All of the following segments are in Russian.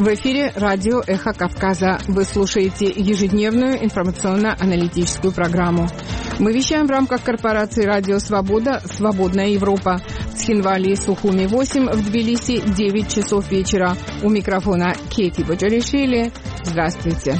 В эфире радио «Эхо Кавказа». Вы слушаете ежедневную информационно-аналитическую программу. Мы вещаем в рамках корпорации «Радио Свобода» «Свободная Европа». В Цхинвале и Сухуми 8, в Тбилиси 9 часов вечера. У микрофона Кети Боджаришвили. Здравствуйте.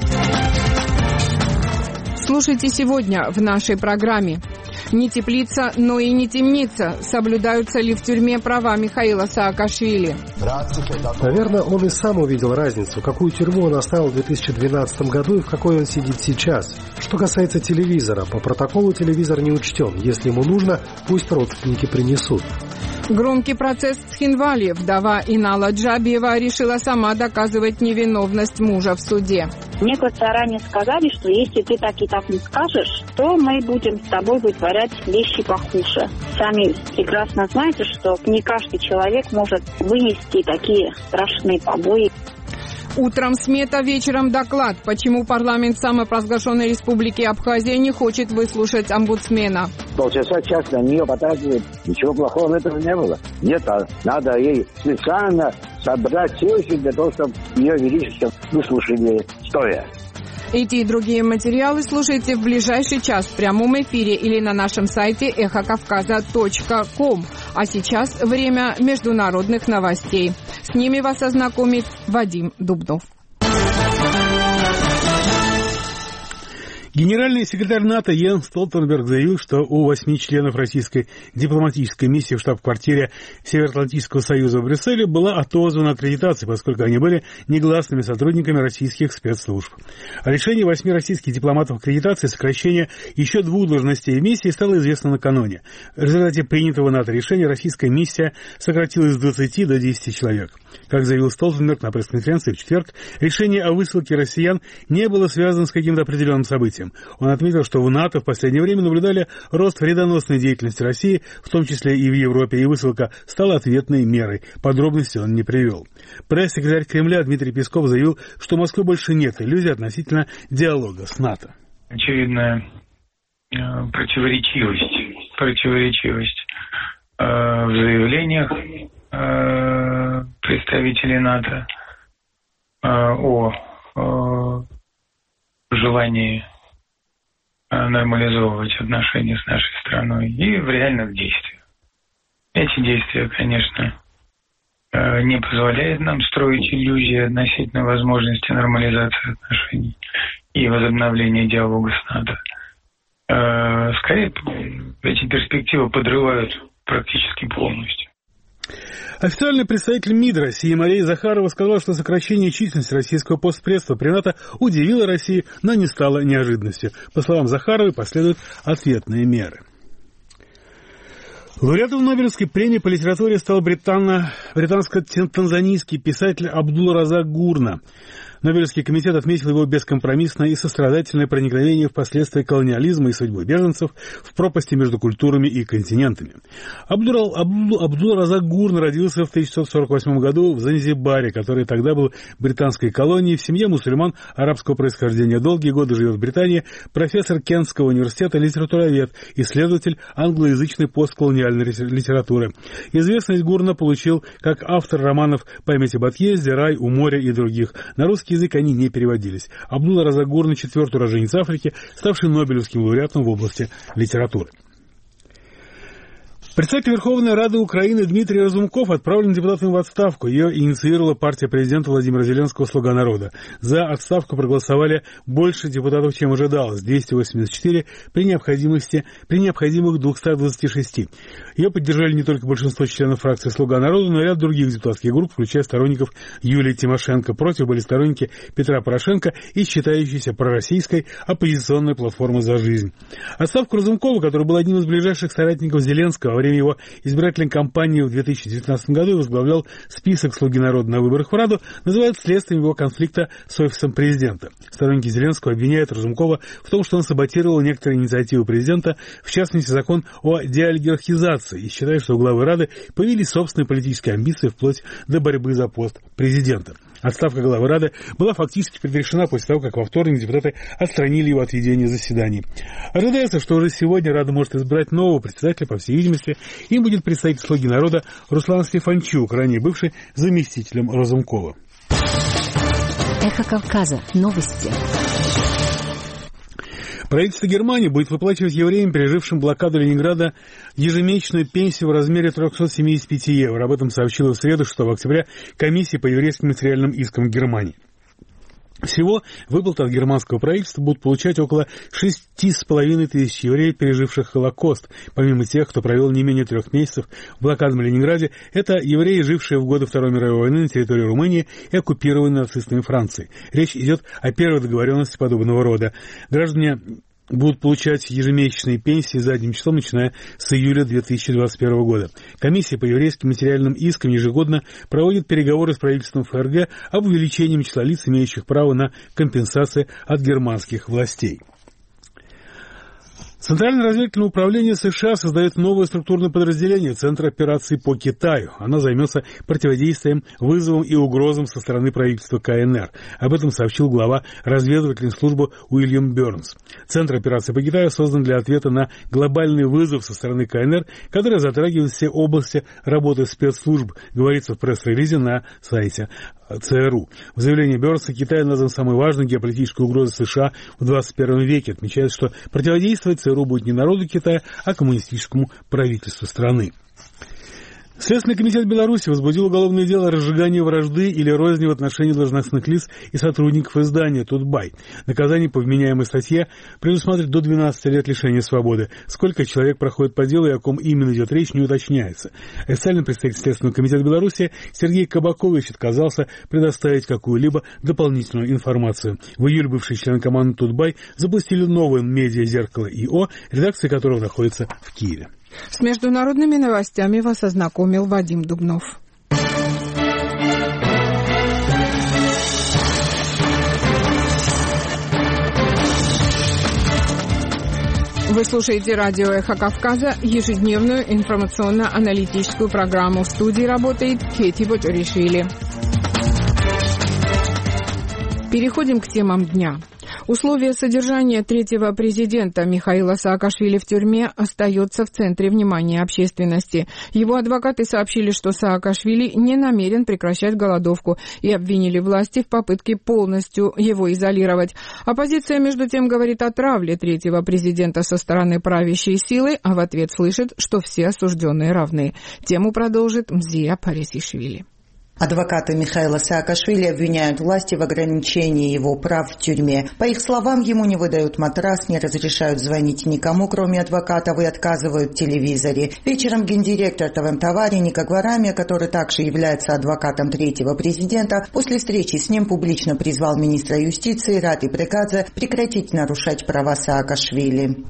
Слушайте сегодня в нашей программе. Не теплица, но и не темница. Соблюдаются ли в тюрьме права Михаила Саакашвили? Наверное, он и сам увидел разницу, какую тюрьму он оставил в 2012 году и в какой он сидит сейчас. Что касается телевизора, по протоколу телевизор не учтен. Если ему нужно, пусть родственники принесут. Громкий процесс в Цхинвале. Вдова Инала Джабиева решила сама доказывать невиновность мужа в суде. Мне заранее сказали, что если ты так и так не скажешь, то мы будем с тобой вытворять вещи похуже. Сами прекрасно знаете, что не каждый человек может вынести такие страшные побои. Утром смета, вечером доклад. Почему парламент самопровозглашенной республики Абхазия не хочет выслушать омбудсмена? Полчаса, час на нее потратили. Ничего плохого в этом не было. Нет, надо ей специально собрать силы для того, чтобы ее величество выслушали стоя. Эти и другие материалы слушайте в ближайший час в прямом эфире или на нашем сайте эхокавказа.ком. А сейчас время международных новостей. С ними вас ознакомит Вадим Дубнов. Генеральный секретарь НАТО Йенс Столтенберг заявил, что у 8 членов российской дипломатической миссии в штаб-квартире Североатлантического союза в Брюсселе была отозвана аккредитация, поскольку они были негласными сотрудниками российских спецслужб. О решении 8 российских дипломатов аккредитации сокращения еще 2 должностей в миссии стало известно накануне. В результате принятого НАТО решения российская миссия сократилась с 20 до 10 человек. Как заявил Столтенберг на пресс-конференции в четверг, решение о высылке россиян не было связано с каким-то определенным событием. Он отметил, что в НАТО в последнее время наблюдали рост вредоносной деятельности России, в том числе и в Европе, и высылка стала ответной мерой. Подробности он не привел. Пресс-секретарь Кремля Дмитрий Песков заявил, что у Москвы больше нет иллюзий относительно диалога с НАТО. Очевидная противоречивость в заявлениях представителей НАТО о желании нормализовывать отношения с нашей страной и в реальных действиях. Эти действия, конечно, не позволяют нам строить иллюзии относительно возможности нормализации отношений и возобновления диалога с НАТО. Скорее, эти перспективы подрывают практически полностью. Официальный представитель МИД России Мария Захарова сказала, что сокращение численности российского постпредства при НАТО удивило Россию, но не стало неожиданностью. По словам Захаровой, последуют ответные меры. Лауреатом Нобелевской премии по литературе стал британско-танзанийский писатель Абдул-Разак Гурна. Нобелевский комитет отметил его бескомпромиссное и сострадательное проникновение в последствия колониализма и судьбу беженцев в пропасти между культурами и континентами. Абдул-Разак Гурна родился в 1948 году в Занзибаре, который тогда был британской колонией, в семье мусульман арабского происхождения. Долгие годы живет в Британии, профессор Кентского университета, литературовед, исследователь англоязычной постколониальной литературы. Известность Гурна получил как автор романов «Память об отъезде», «Рай у моря» и других. На русский язык они не переводились. Абдул-Разак Гурна — 4-й уроженец Африки, ставший Нобелевским лауреатом в области литературы. Председатель Верховной Рады Украины Дмитрий Разумков отправлен депутатом в отставку. Ее инициировала партия президента Владимира Зеленского «Слуга народа». За отставку проголосовали больше депутатов, чем ожидалось — 284 при необходимых 226. Ее поддержали не только большинство членов фракции «Слуга народа», но и ряд других депутатских групп, включая сторонников Юлии Тимошенко. Против были сторонники Петра Порошенко и считающейся пророссийской оппозиционной платформы «За жизнь». Отставку Разумкова, который был одним из ближайших соратников Зеленского во время его избирательной кампании в 2019 году и возглавлял список «Слуги народа» на выборах в Раду, называют следствием его конфликта с офисом президента. Сторонники Зеленского обвиняют Разумкова в том, что он саботировал некоторые инициативы президента, в частности, закон о деолигархизации, и считают, что у главы Рады появились собственные политические амбиции вплоть до борьбы за пост президента. Отставка главы Рады была фактически предрешена после того, как во вторник депутаты отстранили его от ведения заседаний. Ожидается, что уже сегодня Рада может избрать нового председателя, по всей видимости. Им будет представитель «Слуги народа» Руслан Стефанчук, ранее бывший заместителем Разумкова. Эхо Кавказа. Новости. Правительство Германии будет выплачивать евреям, пережившим блокаду Ленинграда, ежемесячную пенсию в размере 375 евро. Об этом сообщила в среду, 6 октября, комиссия по еврейским материальным искам Германии. Всего выплаты от германского правительства будут получать около 6,5 тысяч евреев, переживших Холокост. Помимо тех, кто провел не менее 3 месяцев в блокадном Ленинграде, это евреи, жившие в годы Второй мировой войны на территории Румынии и оккупированной нацистами Франции. Речь идет о первой договоренности подобного рода. Граждане будут получать ежемесячные пенсии задним числом, начиная с июля 2021 года. Комиссия по еврейским материальным искам ежегодно проводит переговоры с правительством ФРГ об увеличении числа лиц, имеющих право на компенсации от германских властей. Центральное разведывательное управление США создает новое структурное подразделение Центра операций по Китаю. Оно займется противодействием вызовам и угрозам со стороны правительства КНР. Об этом сообщил глава разведывательной службы Уильям Бернс. Центр операций по Китаю создан для ответа на глобальный вызов со стороны КНР, который затрагивает все области работы спецслужб, говорится в пресс-релизе на сайте ЦРУ. В заявлении Бернса Китай назван самой важной геополитической угрозой США в 21 веке. Отмечается, что противодействовать ЦРУ будет не народу Китая, а коммунистическому правительству страны. Следственный комитет Беларуси возбудил уголовное дело о разжигании вражды или розни в отношении должностных лиц и сотрудников издания «Тутбай». Наказание по вменяемой статье предусматривает до 12 лет лишения свободы. Сколько человек проходит по делу и о ком именно идет речь, не уточняется. Официальный представитель Следственного комитета Беларуси Сергей Кабакович отказался предоставить какую-либо дополнительную информацию. В июле бывшие члены команды «Тутбай» запустили новое медиа-зеркало ИО, редакция которого находится в Киеве. С международными новостями вас ознакомил Вадим Дубнов. Вы слушаете радио «Эхо Кавказа», ежедневную информационно-аналитическую программу. В студии работает Кети Ботуришвили. Переходим к темам дня. Условия содержания третьего президента Михаила Саакашвили в тюрьме остается в центре внимания общественности. Его адвокаты сообщили, что Саакашвили не намерен прекращать голодовку и обвинили власти в попытке полностью его изолировать. Оппозиция, между тем, говорит о травле третьего президента со стороны правящей силы, а в ответ слышит, что все осужденные равны. Тему продолжит Мзия Парисишвили. Адвокаты Михаила Саакашвили обвиняют власти в ограничении его прав в тюрьме. По их словам, ему не выдают матрас, не разрешают звонить никому, кроме адвокатов, и отказывают в телевизоре. Вечером гендиректор ТВМ-Тавари Ника Гварамия, который также является адвокатом третьего президента, после встречи с ним публично призвал министра юстиции Рати Прекадзе прекратить нарушать права Саакашвили.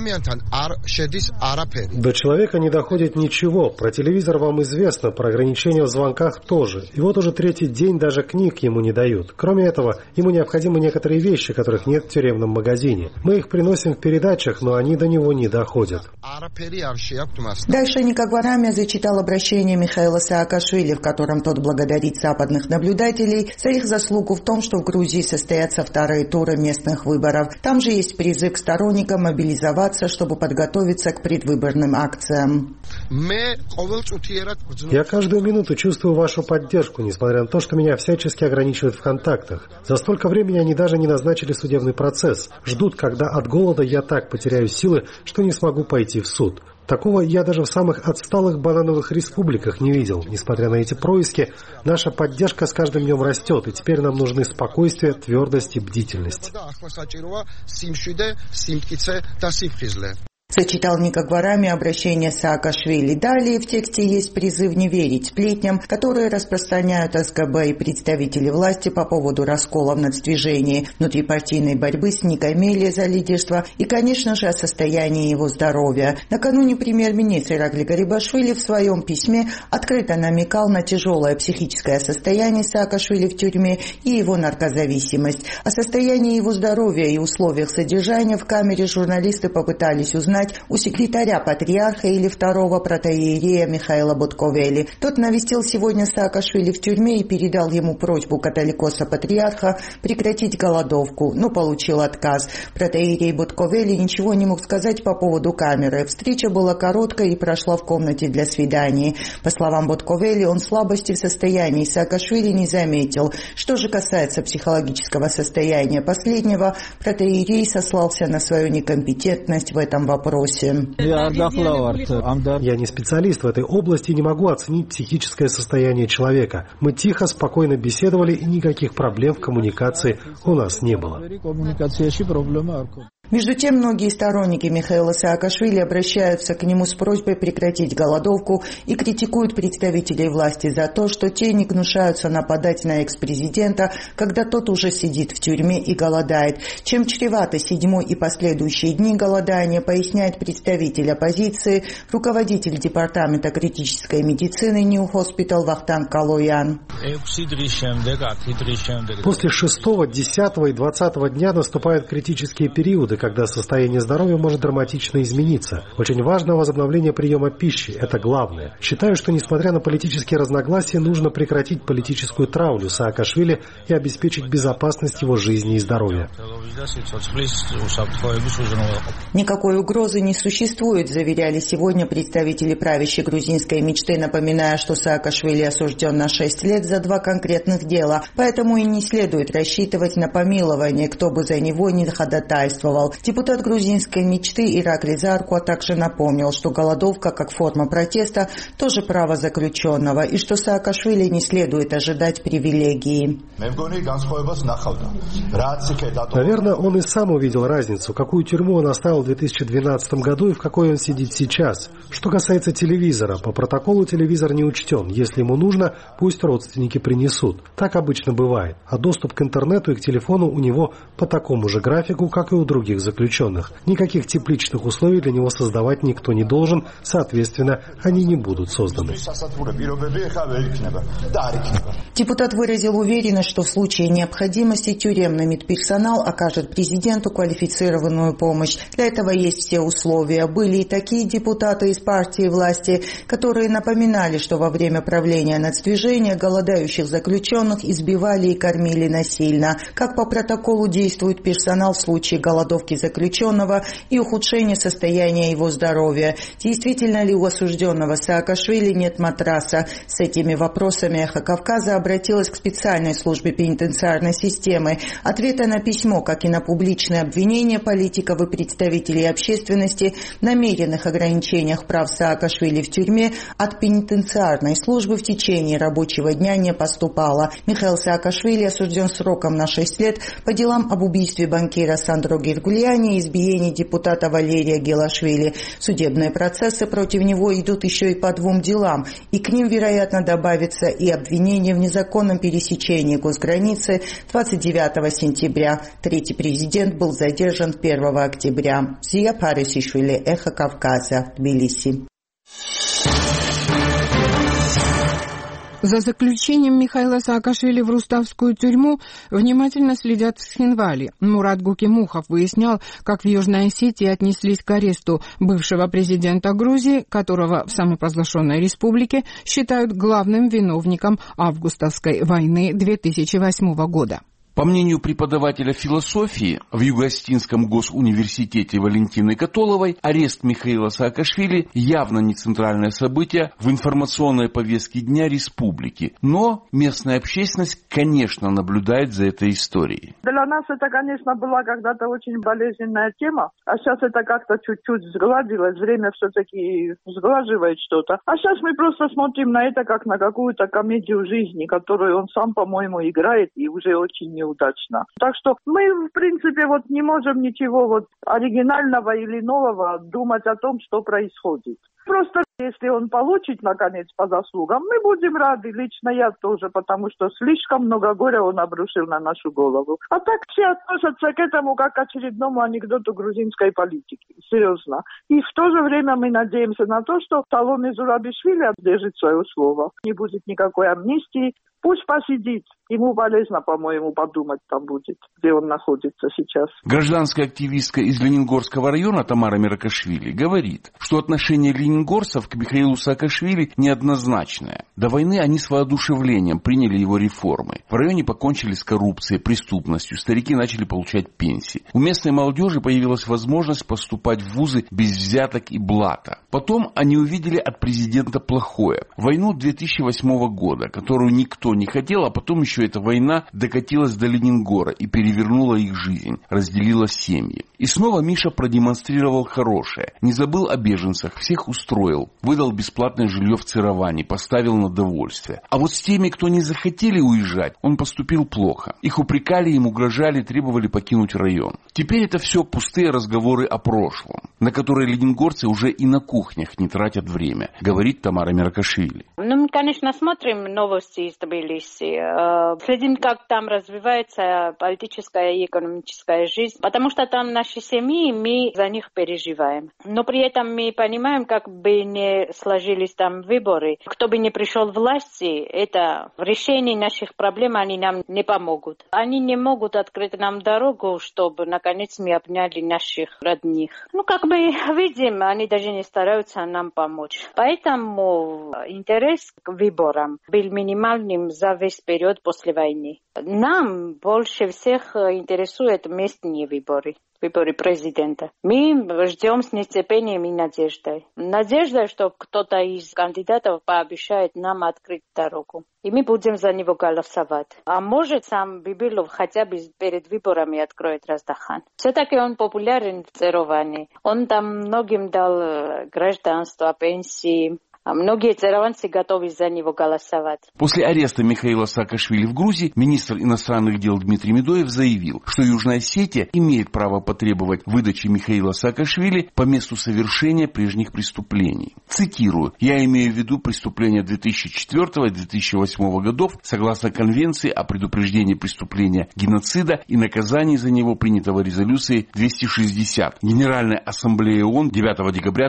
До человека не доходит ничего. Про телевизор вам известно, про ограничения в звонках тоже. И вот уже третий день даже книг ему не дают. Кроме этого, ему необходимы некоторые вещи, которых нет в тюремном магазине. Мы их приносим в передачах, но они до него не доходят. Дальше Ника Гварамия зачитал обращение Михаила Саакашвили, в котором тот благодарит западных наблюдателей за их заслугу в том, что в Грузии состоятся вторые туры местных выборов. Там же есть призыв к сторонникам мобилизоваться, чтобы подготовиться к предвыборным акциям. Я каждую минуту чувствую вашу поддержку, несмотря на то, что меня всячески ограничивают в контактах. За столько времени они даже не назначили судебный процесс. Ждут, когда от голода я так потеряю силы, что не смогу пойти в суд. Такого я даже в самых отсталых банановых республиках не видел. Несмотря на эти происки, наша поддержка с каждым днем растет, и теперь нам нужны спокойствие, твердость и бдительность. Зачитал Ника Гварамия обращение Саакашвили. Далее в тексте есть призыв не верить сплетням, которые распространяют СГБ и представители власти по поводу раскола в нацдвижении, внутрипартийной борьбы с Никой Мели за лидерство и, конечно же, о состоянии его здоровья. Накануне премьер-министр Иракли Гарибашвили в своем письме открыто намекал на тяжелое психическое состояние Саакашвили в тюрьме и его наркозависимость. О состоянии его здоровья и условиях содержания в камере журналисты попытались узнать узнать у секретаря патриарха или второго протоиерея Михаила Ботковели. Тот навестил сегодня Саакашвили в тюрьме и передал ему просьбу католикоса-патриарха прекратить голодовку, но получил отказ. Протоиерей Ботковели ничего не мог сказать по поводу камеры. Встреча была короткой и прошла в комнате для свиданий. По словам Ботковели, он слабости в состоянии Саакашвили не заметил. Что же касается психологического состояния последнего, протоиерей сослался на свою некомпетентность в этом вопросе. Я не специалист в этой области и не могу оценить психическое состояние человека. Мы тихо, спокойно беседовали, и никаких проблем в коммуникации у нас не было. Между тем, многие сторонники Михаила Саакашвили обращаются к нему с просьбой прекратить голодовку и критикуют представителей власти за то, что те не гнушаются нападать на экс-президента, когда тот уже сидит в тюрьме и голодает. Чем чреваты 7-й и последующие дни голодания, поясняет представитель оппозиции, руководитель департамента критической медицины New Hospital Вахтанг Калоян. После 6-го, 10-го и 20-го дня наступают критические периоды, когда состояние здоровья может драматично измениться. Очень важно возобновление приема пищи. Это главное. Считаю, что несмотря на политические разногласия, нужно прекратить политическую травлю Саакашвили и обеспечить безопасность его жизни и здоровья. Никакой угрозы не существует, заверяли сегодня представители правящей грузинской мечты, напоминая, что Саакашвили осужден на 6 лет за 2 конкретных дела, поэтому и не следует рассчитывать на помилование, кто бы за него не ходатайствовал. Депутат грузинской мечты Иракли Зарку также напомнил, что голодовка как форма протеста тоже право заключенного, и что Саакашвили не следует ожидать привилегии. Наверное, он и сам увидел разницу, какую тюрьму он оставил в 2012 году и в какой он сидит сейчас. Что касается телевизора, по протоколу телевизор не учтен. Если ему нужно, пусть родственники принесут. Так обычно бывает. А доступ к интернету и к телефону у него по такому же графику, как и у других заключенных. Никаких тепличных условий для него создавать никто не должен, соответственно, они не будут созданы. Депутат выразил уверенность, что в случае необходимости тюремный медперсонал окажет президенту квалифицированную помощь. Для этого есть все условия. Были и такие депутаты из партии власти, которые напоминали, что во время правления нацдвижения голодающих заключенных избивали и кормили насильно. Как по протоколу действует персонал в случае голодовки заключенного и ухудшения состояния его здоровья? Действительно ли у осужденного Саакашвили нет матраса? С этими вопросами «Эхо Кавказа» обратилась к специальной службе пенитенциарной системы. Ответа на письмо, как и на публичные обвинения политиков и представителей общественности в намеренных ограничениях прав Саакашвили в тюрьме, от пенитенциарной службы в течение рабочего дня не поступало. Михаил Саакашвили осужден сроком на 6 лет по делам об убийстве банкира Сандро Гергульяни и избиении депутата Валерия Гелашвили. Судебные процессы против него идут еще и по 2 делам, и к ним, вероятно, добавится и обвинение в незаконном пересечении госграницы 29 сентября. Третий президент был задержан 1 октября. Зия Парисишвили, Эхо Кавказа, Тбилиси. За заключением Михаила Саакашвили в Руставскую тюрьму внимательно следят в Схинвали. Мурат Гукимухов выяснял, как в Южной Осетии отнеслись к аресту бывшего президента Грузии, которого в самопровозглашенной республике считают главным виновником августовской войны 2008 года. По мнению преподавателя философии в Юго-Осетинском госуниверситете Валентины Католовой, арест Михаила Саакашвили явно не центральное событие в информационной повестке дня республики. Но местная общественность, конечно, наблюдает за этой историей. Для нас это, конечно, была когда-то очень болезненная тема, а сейчас это как-то чуть-чуть сгладилось, время все-таки сглаживает что-то. А сейчас мы просто смотрим на это как на какую-то комедию жизни, которую он сам, по-моему, играет и уже очень неудачно. Так что мы, в принципе, не можем ничего оригинального или нового думать о том, что происходит. Просто если он получит, наконец, по заслугам, мы будем рады, лично я тоже, потому что слишком много горя он обрушил на нашу голову. А так все относятся к этому как к очередному анекдоту грузинской политики. Серьезно. И в то же время мы надеемся на то, что Саломе Зурабишвили держит свое слово. Не будет никакой амнистии, Пусть посидит. Ему полезно, по-моему, подумать там будет, где он находится сейчас. Гражданская активистка из Ленингорского района Тамара Меракашвили говорит, что отношение ленингорцев к Михаилу Саакашвили неоднозначное. До войны они с воодушевлением приняли его реформы. В районе покончили с коррупцией, преступностью, старики начали получать пенсии. У местной молодежи появилась возможность поступать в вузы без взяток и блата. Потом они увидели от президента плохое. Войну 2008 года, которую никто не хотел, а потом еще эта война докатилась до Ленингора и перевернула их жизнь, разделила семьи. И снова Миша продемонстрировал хорошее. Не забыл о беженцах, всех устроил, выдал бесплатное жилье в Цироване, поставил на довольствие. А вот с теми, кто не захотели уезжать, он поступил плохо. Их упрекали, им угрожали, требовали покинуть район. Теперь это все пустые разговоры о прошлом, на которые ленингорцы уже и на кухнях не тратят время, говорит Тамара Меракашвили. Мы, конечно, смотрим новости из Тбилиси. Следим, как там развивается политическая и экономическая жизнь, потому что там наши семьи, мы за них переживаем. Но при этом мы понимаем, как бы не сложились там выборы, кто бы не пришел в власти, это в решении наших проблем они нам не помогут. Они не могут открыть нам дорогу, чтобы наконец мы обняли наших родных. Как бы видим, они даже не стараются нам помочь. Поэтому интерес к выборам был минимальным за весь период после войны. Нам больше всех интересуют местные выборы президента. Мы ждем с нетерпением и надеждой. Надежда, что кто-то из кандидатов пообещает нам открыть дорогу. И мы будем за него голосовать. А может, сам Бибилов хотя бы перед выборами откроет Раздахан. Все-таки он популярен в Цироване. Он там многим дал гражданство, пенсии. А многие цированцы готовы за него голосовать. После ареста Михаила Саакашвили в Грузии министр иностранных дел Дмитрий Медоев заявил, что Южная Осетия имеет право потребовать выдачи Михаила Саакашвили по месту совершения прежних преступлений. Цитирую: «Я имею в виду преступления 2004 и 2008 годов, согласно Конвенции о предупреждении преступления геноцида и наказании за него, принятого резолюцией 260 Генеральной Ассамблеи ООН 9 декабря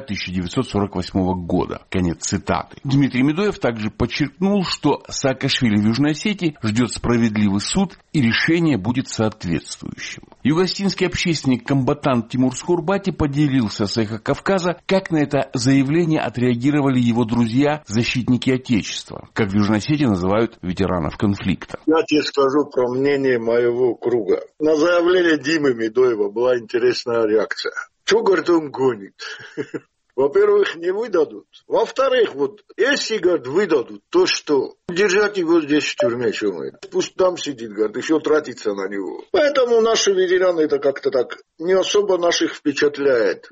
1948 года». Конец цитаты. Дмитрий Медоев также подчеркнул, что Саакашвили в Южной Осетии ждет справедливый суд и решение будет соответствующим. Югостинский общественник-комбатант Тимур Скурбати поделился с «Эхо Кавказа», как на это заявление отреагировали его друзья, защитники Отечества, как в Южной Осетии называют ветеранов конфликта. Я тебе скажу про мнение моего круга. На заявление Димы Медоева была интересная реакция. Что, говорит, он гонит? Во-первых, не выдадут. Во-вторых, если, говорит, выдадут, то что? Держать его здесь в тюрьме, что мы? Пусть там сидит, говорит, еще тратится на него. Поэтому наши ветераны это как-то так не особо наших впечатляет.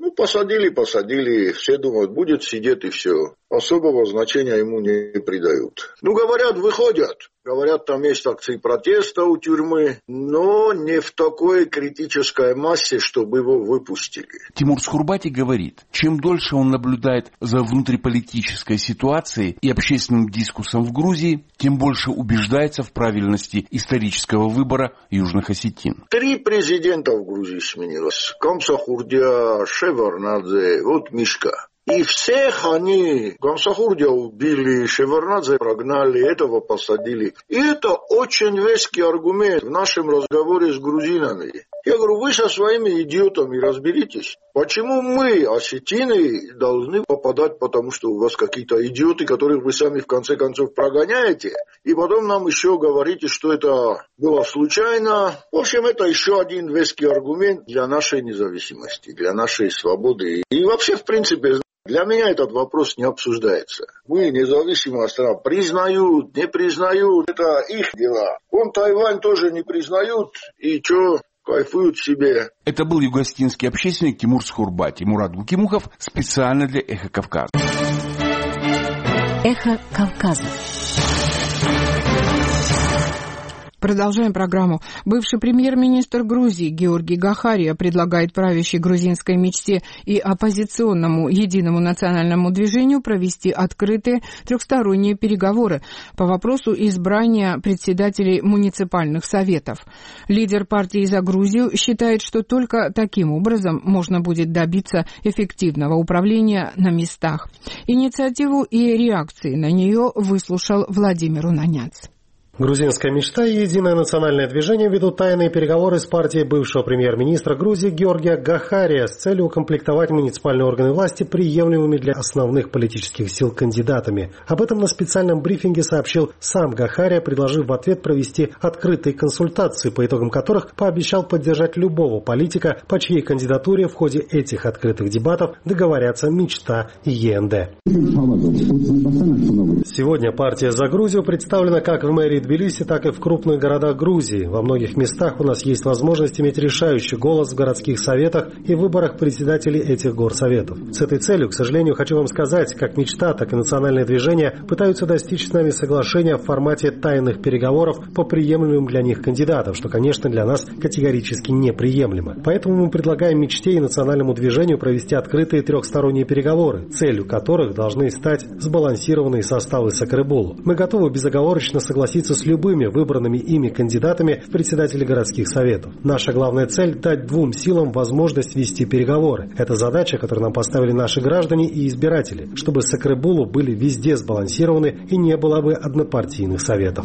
Посадили, все думают, будет сидеть и все. Особого значения ему не придают. Говорят, выходят. Говорят, там есть акции протеста у тюрьмы, но не в такой критической массе, чтобы его выпустили. Тимур Скурбати говорит, чем дольше он наблюдает за внутриполитической ситуацией и общественным дискурсом в Грузии, тем больше убеждается в правильности исторического выбора южных осетин. 3 президента в Грузии сменилось. Камсахурдия, Шеварднадзе, Мишка. И всех они, Камсахурдия убили, Шеварднадзе прогнали, этого посадили. И это очень веский аргумент в нашем разговоре с грузинами. Я говорю, вы со своими идиотами разберитесь. Почему мы, осетины, должны попадать, потому что у вас какие-то идиоты, которых вы сами в конце концов прогоняете, и потом нам еще говорите, что это было случайно. В общем, это еще один веский аргумент для нашей независимости, для нашей свободы. И вообще, в принципе, для меня этот вопрос не обсуждается. Мы независимая страна. Признают, не признают, это их дела. Тайвань тоже не признают, и что... кайфуют себе. Это был югостинский общественник Тимур Скурбати. Мурат Гукимухов специально для «Эхо Кавказа». «Эхо Кавказа». Продолжаем программу. Бывший премьер-министр Грузии Георгий Гахария предлагает правящей грузинской мечте и оппозиционному единому национальному движению провести открытые трехсторонние переговоры по вопросу избрания председателей муниципальных советов. Лидер партии «За Грузию» считает, что только таким образом можно будет добиться эффективного управления на местах. Инициативу и реакции на нее выслушал Владимир Унаняц. Грузинская мечта и Единое национальное движение ведут тайные переговоры с партией бывшего премьер-министра Грузии Георгия Гахария с целью укомплектовать муниципальные органы власти приемлемыми для основных политических сил кандидатами. Об этом на специальном брифинге сообщил сам Гахария, предложив в ответ провести открытые консультации, по итогам которых пообещал поддержать любого политика, по чьей кандидатуре в ходе этих открытых дебатов договорятся Мечта и ЕНД. Сегодня партия «За Грузию» представлена как в мэрии Тбилиси, так и в крупных городах Грузии. Во многих местах у нас есть возможность иметь решающий голос в городских советах и выборах председателей этих горсоветов. С этой целью, к сожалению, хочу вам сказать, как Мечта, так и национальное движение пытаются достичь с нами соглашения в формате тайных переговоров по приемлемым для них кандидатам, что, конечно, для нас категорически неприемлемо. Поэтому мы предлагаем Мечте и национальному движению провести открытые трехсторонние переговоры, целью которых должны стать сбалансированные составы Сакребулу. Мы готовы безоговорочно согласиться с любыми выбранными ими кандидатами в председатели городских советов. Наша главная цель – дать двум силам возможность вести переговоры. Это задача, которую нам поставили наши граждане и избиратели, чтобы Сакребулу были везде сбалансированы и не было бы однопартийных советов.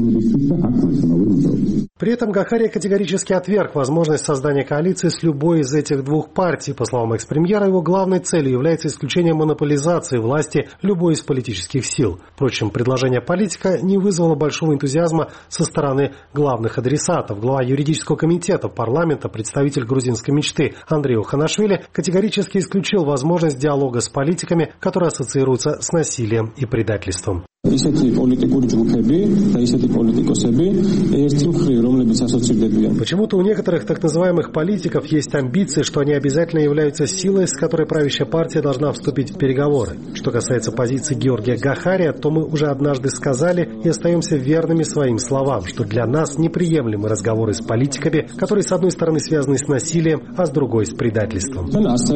При этом Гахария категорически отверг возможность создания коалиции с любой из этих двух партий. По словам экс-премьера, его главной целью является исключение монополизации власти любой из политических сил. Впрочем, предложение политика не вызвало большого энтузиазма со стороны главных адресатов. Глава юридического комитета парламента, представитель грузинской мечты Андрей Оханашвили категорически исключил возможность диалога с политиками, которые ассоциируются с насилием и предательством. Почему-то у некоторых так называемых политиков есть амбиции, что они обязательно являются силой, с которой правящая партия должна вступить в переговоры. Что касается позиции Георгия Гахария, то мы уже однажды сказали и остаемся верными своим словам, что для нас неприемлемы разговоры с политиками, которые с одной стороны связаны с насилием, а с другой с предательством.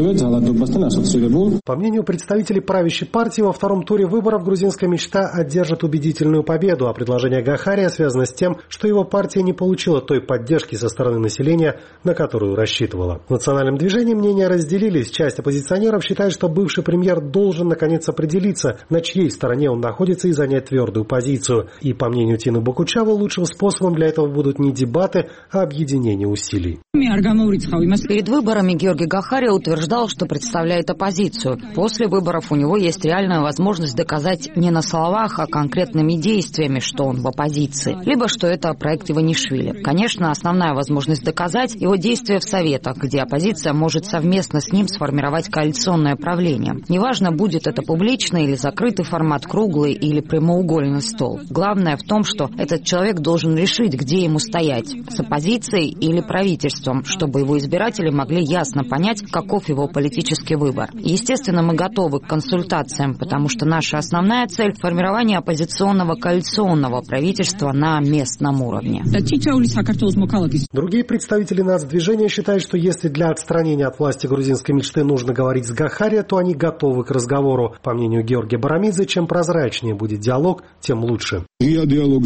По мнению представителей правящей партии, во втором туре выборов грузинская мечта одержит убедительную победу, а предложение Гахария связано с тем, что его партия не получила той поддержки со стороны населения, на которую рассчитывала. В национальном движении мнения разделились. Часть оппозиционеров считает, что бывший премьер должен наконец определиться, на чьей стороне он находится, и занять твердую позицию. И, по мнению Тины Бокучавы, лучшим способом для этого будут не дебаты, а объединение усилий. Перед выборами Георгий Гахария утверждал, что представляет оппозицию. После выборов у него есть реальная возможность доказать не на словах, а конкретными действиями, что он в оппозиции, либо что это проект Иванишвили. Конечно, основная возможность доказать его действия в советах, где оппозиция может совместно с ним сформировать коалиционное правление. Неважно, будет это публичный или закрытый формат, круглый или прямоугольный стол. Главное в том, что этот человек должен решить, где ему стоять, с оппозицией или правительством, чтобы его избиратели могли ясно понять, каков его политический выбор. И, естественно, мы готовы к консультациям, потому что наша основная цель – формирование оппозиционного коалиционного правительства на местном уровне. Другие представители нацдвижения считают, что если для отстранения от власти грузинской мечты нужно говорить с Гахария, то они готовы к разговору. По мнению Георгия Барамидзе, чем прозрачнее будет диалог, тем лучше. Я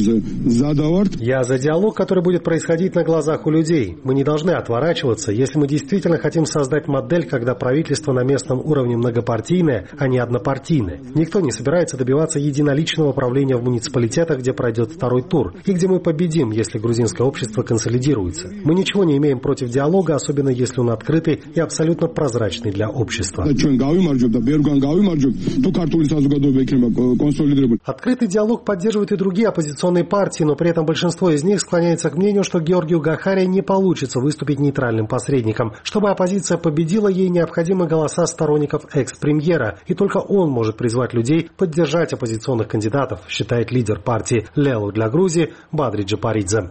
за диалог, который будет происходить на глазах у людей. Мы не должны отворачиваться, если мы действительно хотим создать модель, когда правительство на местном уровне многопартийное, а не однопартийное. Никто не собирается добиваться единоличного правления в муниципалитетах, где пройдет второй тур, и где мы победим, если грузинское общество консолидируется. Мы ничего не имеем против диалога, особенно если он открытый и абсолютно прозрачный для общества. Открытый диалог поддерживают и другие оппозиционные партии, но при этом большинство из них склоняется к мнению, что Георгию Гахария не получится выступить нейтральным посредником. Чтобы оппозиция победила, ей необходимы голоса сторонников экс-премьера, и только он может призвать людей поддержать оппозиционных кандидатов, считает лидер партии «Лелу для Грузии» Бадри Джапаридзе.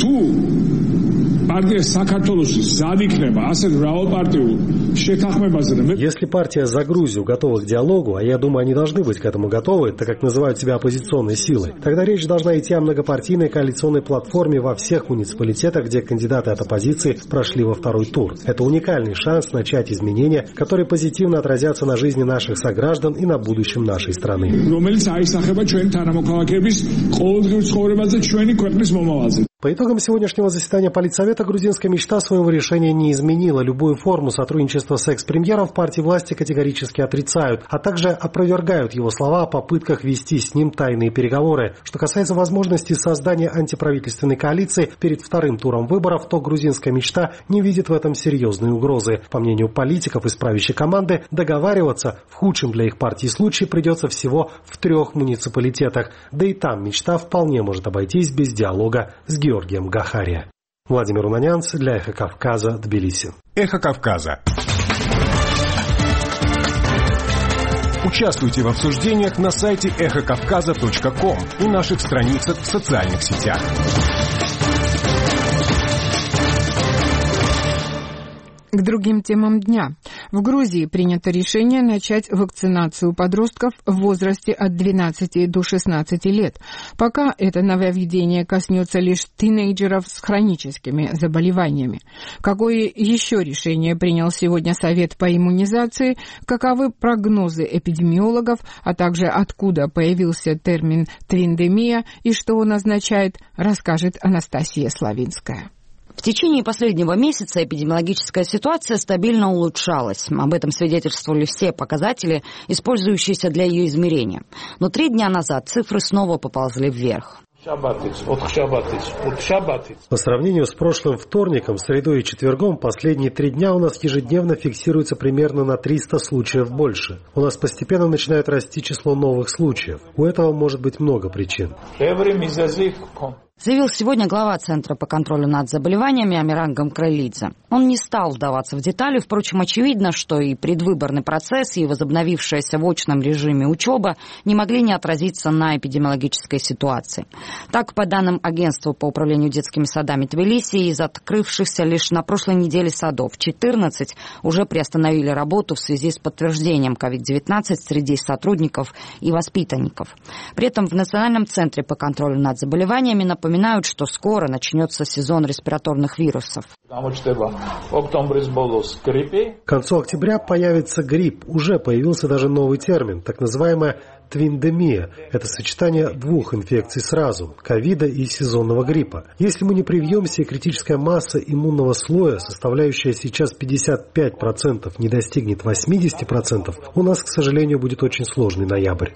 Если партия «За Грузию» готова к диалогу, а я думаю, они должны быть к этому готовы, так как называют себя оппозиционной силой, тогда речь должна идти о многопартийной коалиционной платформе во всех муниципалитетах, где кандидаты от оппозиции прошли во второй тур. Это уникальный шанс начать изменения, которые позитивно отразятся на жизни наших сограждан и на будущем нашей страны. По итогам сегодняшнего заседания Политсовета грузинская мечта своего решения не изменила. Любую форму сотрудничества с экс-премьером в партии власти категорически отрицают, а также опровергают его слова о попытках вести с ним тайные переговоры. Что касается возможности создания антиправительственной коалиции перед вторым туром выборов, то грузинская мечта не видит в этом серьезной угрозы. По мнению политиков из правящей команды, договариваться в худшем для их партии случае придется всего в 3 муниципалитетах. Да и там мечта вполне может обойтись без диалога с Георгием Гахария. Владимир Унанянц для «Эхо Кавказа», Тбилиси. «Эхо Кавказа». Участвуйте в обсуждениях на сайте эхокавказа.ком и наших страницах в социальных сетях. К другим темам дня. В Грузии принято решение начать вакцинацию подростков в возрасте от 12 до 16 лет. Пока это нововведение коснется лишь тинейджеров с хроническими заболеваниями. Какое еще решение принял сегодня Совет по иммунизации, каковы прогнозы эпидемиологов, а также откуда появился термин «твиндемия» и что он означает, расскажет Анастасия Славинская. В течение последнего месяца эпидемиологическая ситуация стабильно улучшалась. Об этом свидетельствовали все показатели, использующиеся для ее измерения. Но 3 дня назад цифры снова поползли вверх. По сравнению с прошлым вторником, средой и четвергом, последние 3 дня у нас ежедневно фиксируется примерно на 300 случаев больше. У нас постепенно начинает расти число новых случаев. У этого может быть много причин. Заявил сегодня глава Центра по контролю над заболеваниями Амиран Гамкрелидзе. Он не стал вдаваться в детали, впрочем, очевидно, что и предвыборный процесс, и возобновившаяся в очном режиме учеба не могли не отразиться на эпидемиологической ситуации. Так, по данным Агентства по управлению детскими садами Тбилиси, из открывшихся лишь на прошлой неделе садов 14 уже приостановили работу в связи с подтверждением COVID-19 среди сотрудников и воспитанников. При этом в Национальном центре по контролю над заболеваниями напоминают, что скоро начнется сезон респираторных вирусов. К концу октября появится грипп. Уже появился даже новый термин, так называемая твиндемия. Это сочетание 2 инфекций сразу – ковида и сезонного гриппа. Если мы не привьемся и критическая масса иммунного слоя, составляющая сейчас 55%, не достигнет 80%, у нас, к сожалению, будет очень сложный ноябрь.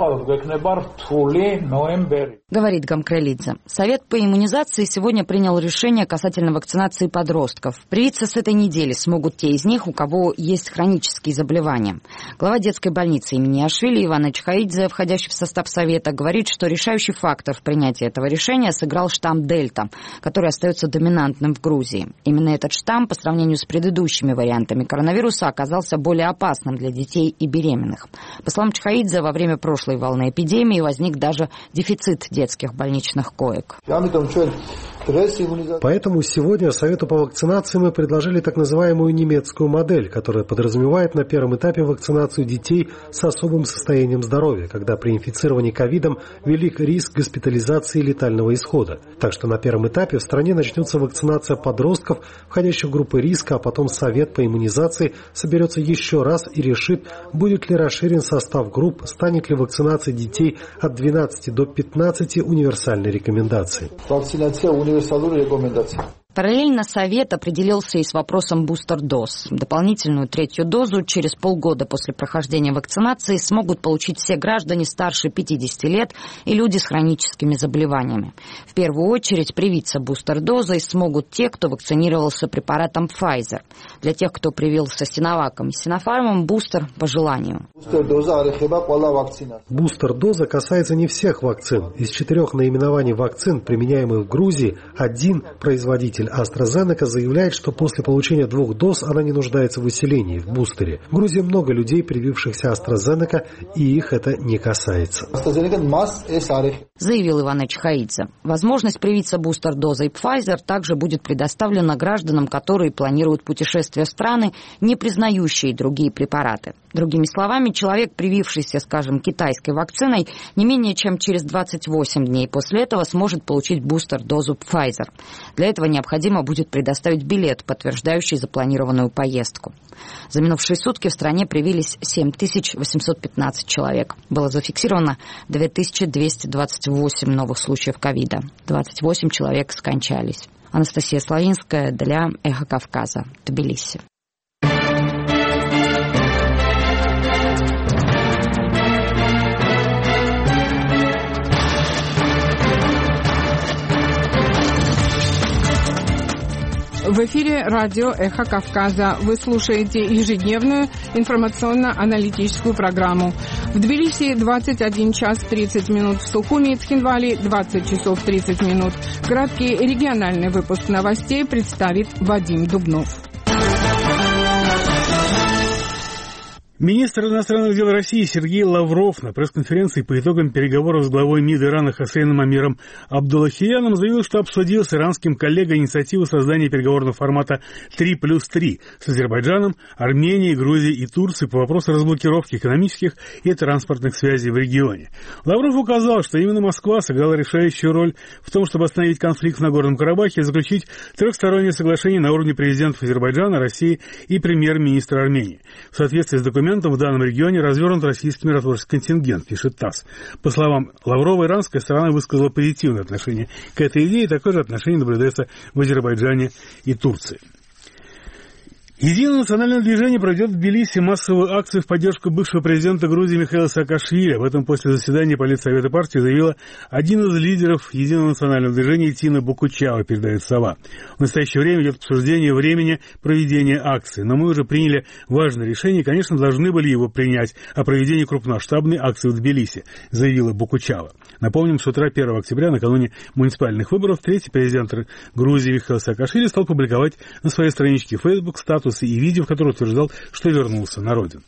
Говорит Гамкрелидзе. Совет по иммунизации сегодня принял решение касательно вакцинации подростков. Привиться с этой недели смогут те из них, у кого есть хронические заболевания. Глава детской больницы имени Ашвили Иван Чхаидзе, входящий в состав Совета, говорит, что решающий фактор в принятии этого решения сыграл штамм Дельта, который остается доминантным в Грузии. Именно этот штамм по сравнению с предыдущими вариантами коронавируса оказался более опасным для детей и беременных. По словам Чхаидзе, во время прошлой волны эпидемии возник даже дефицит детских больничных коек. Поэтому сегодня Совету по вакцинации мы предложили так называемую немецкую модель, которая подразумевает на первом этапе вакцинацию детей с особым состоянием здоровья, когда при инфицировании ковидом велик риск госпитализации и летального исхода. Так что на первом этапе в стране начнется вакцинация подростков, входящих в группы риска, а потом Совет по иммунизации соберется еще раз и решит, будет ли расширен состав групп, станет ли вакцинация детей от 12 до 15 универсальной рекомендацией. Параллельно Совет определился и с вопросом бустер-доз. Дополнительную 3-ю дозу через полгода после прохождения вакцинации смогут получить все граждане старше 50 лет и люди с хроническими заболеваниями. В первую очередь привиться бустер-дозой смогут те, кто вакцинировался препаратом Pfizer. Для тех, кто привился Синоваком и Синофармом, бустер по желанию. Бустер-доза касается не всех вакцин. Из 4 наименований вакцин, применяемых в Грузии, один производитель AstraZeneca заявляет, что после получения 2 доз она не нуждается в усилении, в бустере. В Грузии много людей, привившихся AstraZeneca, и их это не касается. Заявил Иван Чхаидзе. Возможность привиться бустер-дозой Pfizer также будет предоставлена гражданам, которые планируют путешествия в страны, не признающие другие препараты. Другими словами, человек, привившийся, скажем, китайской вакциной, не менее чем через 28 дней после этого сможет получить бустер-дозу Pfizer. Для этого необходимо необходимо будет предоставить билет, подтверждающий запланированную поездку. За минувшие сутки в стране привились 7815 человек. Было зафиксировано 2228 новых случаев ковида. 28 человек скончались. Анастасия Славинская для «Эхо Кавказа», Тбилиси. В эфире радио «Эхо Кавказа». Вы слушаете ежедневную информационно-аналитическую программу. В Тбилиси 21 час 30 минут, в Сухуми и Цхинвали 20 часов 30 минут. Краткий региональный выпуск новостей представит Вадим Дубнов. Министр иностранных дел России Сергей Лавров на пресс-конференции по итогам переговоров с главой МИД Ирана Хосейном Амиром Абдуллахияном заявил, что обсудил с иранским коллегой инициативу создания переговорного формата 3+3 с Азербайджаном, Арменией, Грузией и Турцией по вопросу разблокировки экономических и транспортных связей в регионе. Лавров указал, что именно Москва сыграла решающую роль в том, чтобы остановить конфликт в Нагорном Карабахе и заключить трехстороннее соглашение на уровне президентов Азербайджана, России и премьер-министра Армении. В соответствии с документом в данном регионе развернут российский миротворческий контингент, пишет ТАСС. По словам Лаврова, иранская сторона высказала позитивное отношение к этой идее, такое же отношение наблюдается в Азербайджане и Турции. Единое национальное движение проведет в Тбилиси массовую акцию в поддержку бывшего президента Грузии Михаила Саакашвили. Об этом после заседания Политсовета партии заявила один из лидеров Единого национального движения Тина Бокучава, передает «Сова». В настоящее время идет обсуждение времени проведения акции. Но мы уже приняли важное решение, конечно, должны были его принять о проведении крупномасштабной акции в Тбилиси, заявила Бокучава. Напомним, что с утра 1 октября, накануне муниципальных выборов, третий президент Грузии Михаил Саакашвили стал публиковать на своей страничке в Facebook статус и видео, в котором утверждал, что вернулся на родину.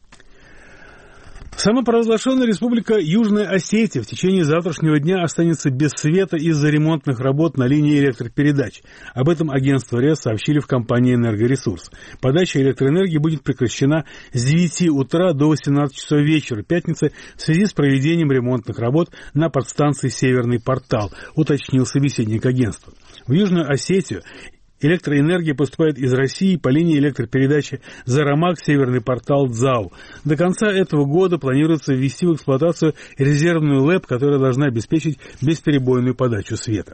Самопровозглашенная республика Южная Осетия в течение завтрашнего дня останется без света из-за ремонтных работ на линии электропередач. Об этом агентство РИА сообщили в компании «Энергоресурс». Подача электроэнергии будет прекращена с 9 утра до 18 часов вечера пятницы в связи с проведением ремонтных работ на подстанции «Северный портал», уточнил собеседник агентства. В Южную Осетию электроэнергия поступает из России по линии электропередачи «Зарамак», «Северный портал», «ДЗАУ». До конца этого года планируется ввести в эксплуатацию резервную ЛЭП, которая должна обеспечить бесперебойную подачу света.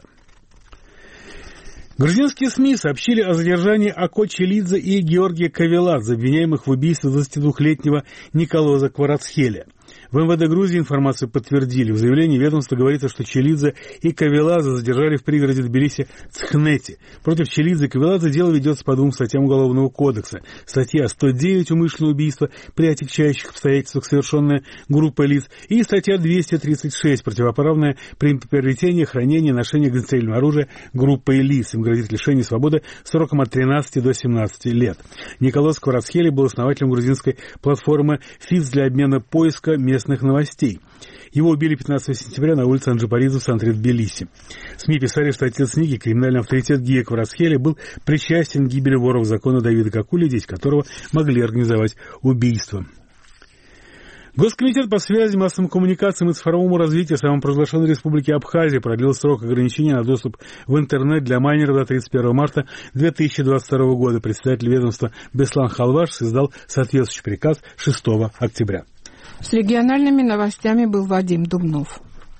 Грузинские СМИ сообщили о задержании Ако Челидзе и Георгия Кавеладзе, обвиняемых в убийстве 22-летнего Николоза Кварацхеля. В МВД Грузии информацию подтвердили. В заявлении ведомства говорится, что Челидзе и Кавеладзе задержали в пригороде Тбилиси Цхнети. Против Челидзе и Кавеладзе дело ведется по 2 статьям Уголовного кодекса. Статья 109 «Умышленное убийство при отягчающих обстоятельствах, совершенное группой лиц», и статья 236 «Противоправное при приобретении, хранении, ношении огнестрельного оружия группой лиц». Им грозит лишение свободы сроком от 13 до 17 лет. Николос Кварацхели был основателем грузинской платформы ФИЦ для обмена поиска местных новостей. Его убили 15 сентября на улице Анджипаридзе в центре Тбилиси. СМИ писали, что отец Ники, криминальный авторитет Гия Кварацхели, был причастен к гибели воров закона Давида Какули, дети которого могли организовать убийство. Госкомитет по связи, массовым коммуникациям и цифровому развитию самопровозглашенной республики Абхазия продлил срок ограничения на доступ в интернет для майнеров до 31 марта 2022 года. Председатель ведомства Беслан Халваш издал соответствующий приказ 6 октября. С региональными новостями был Вадим Дубнов.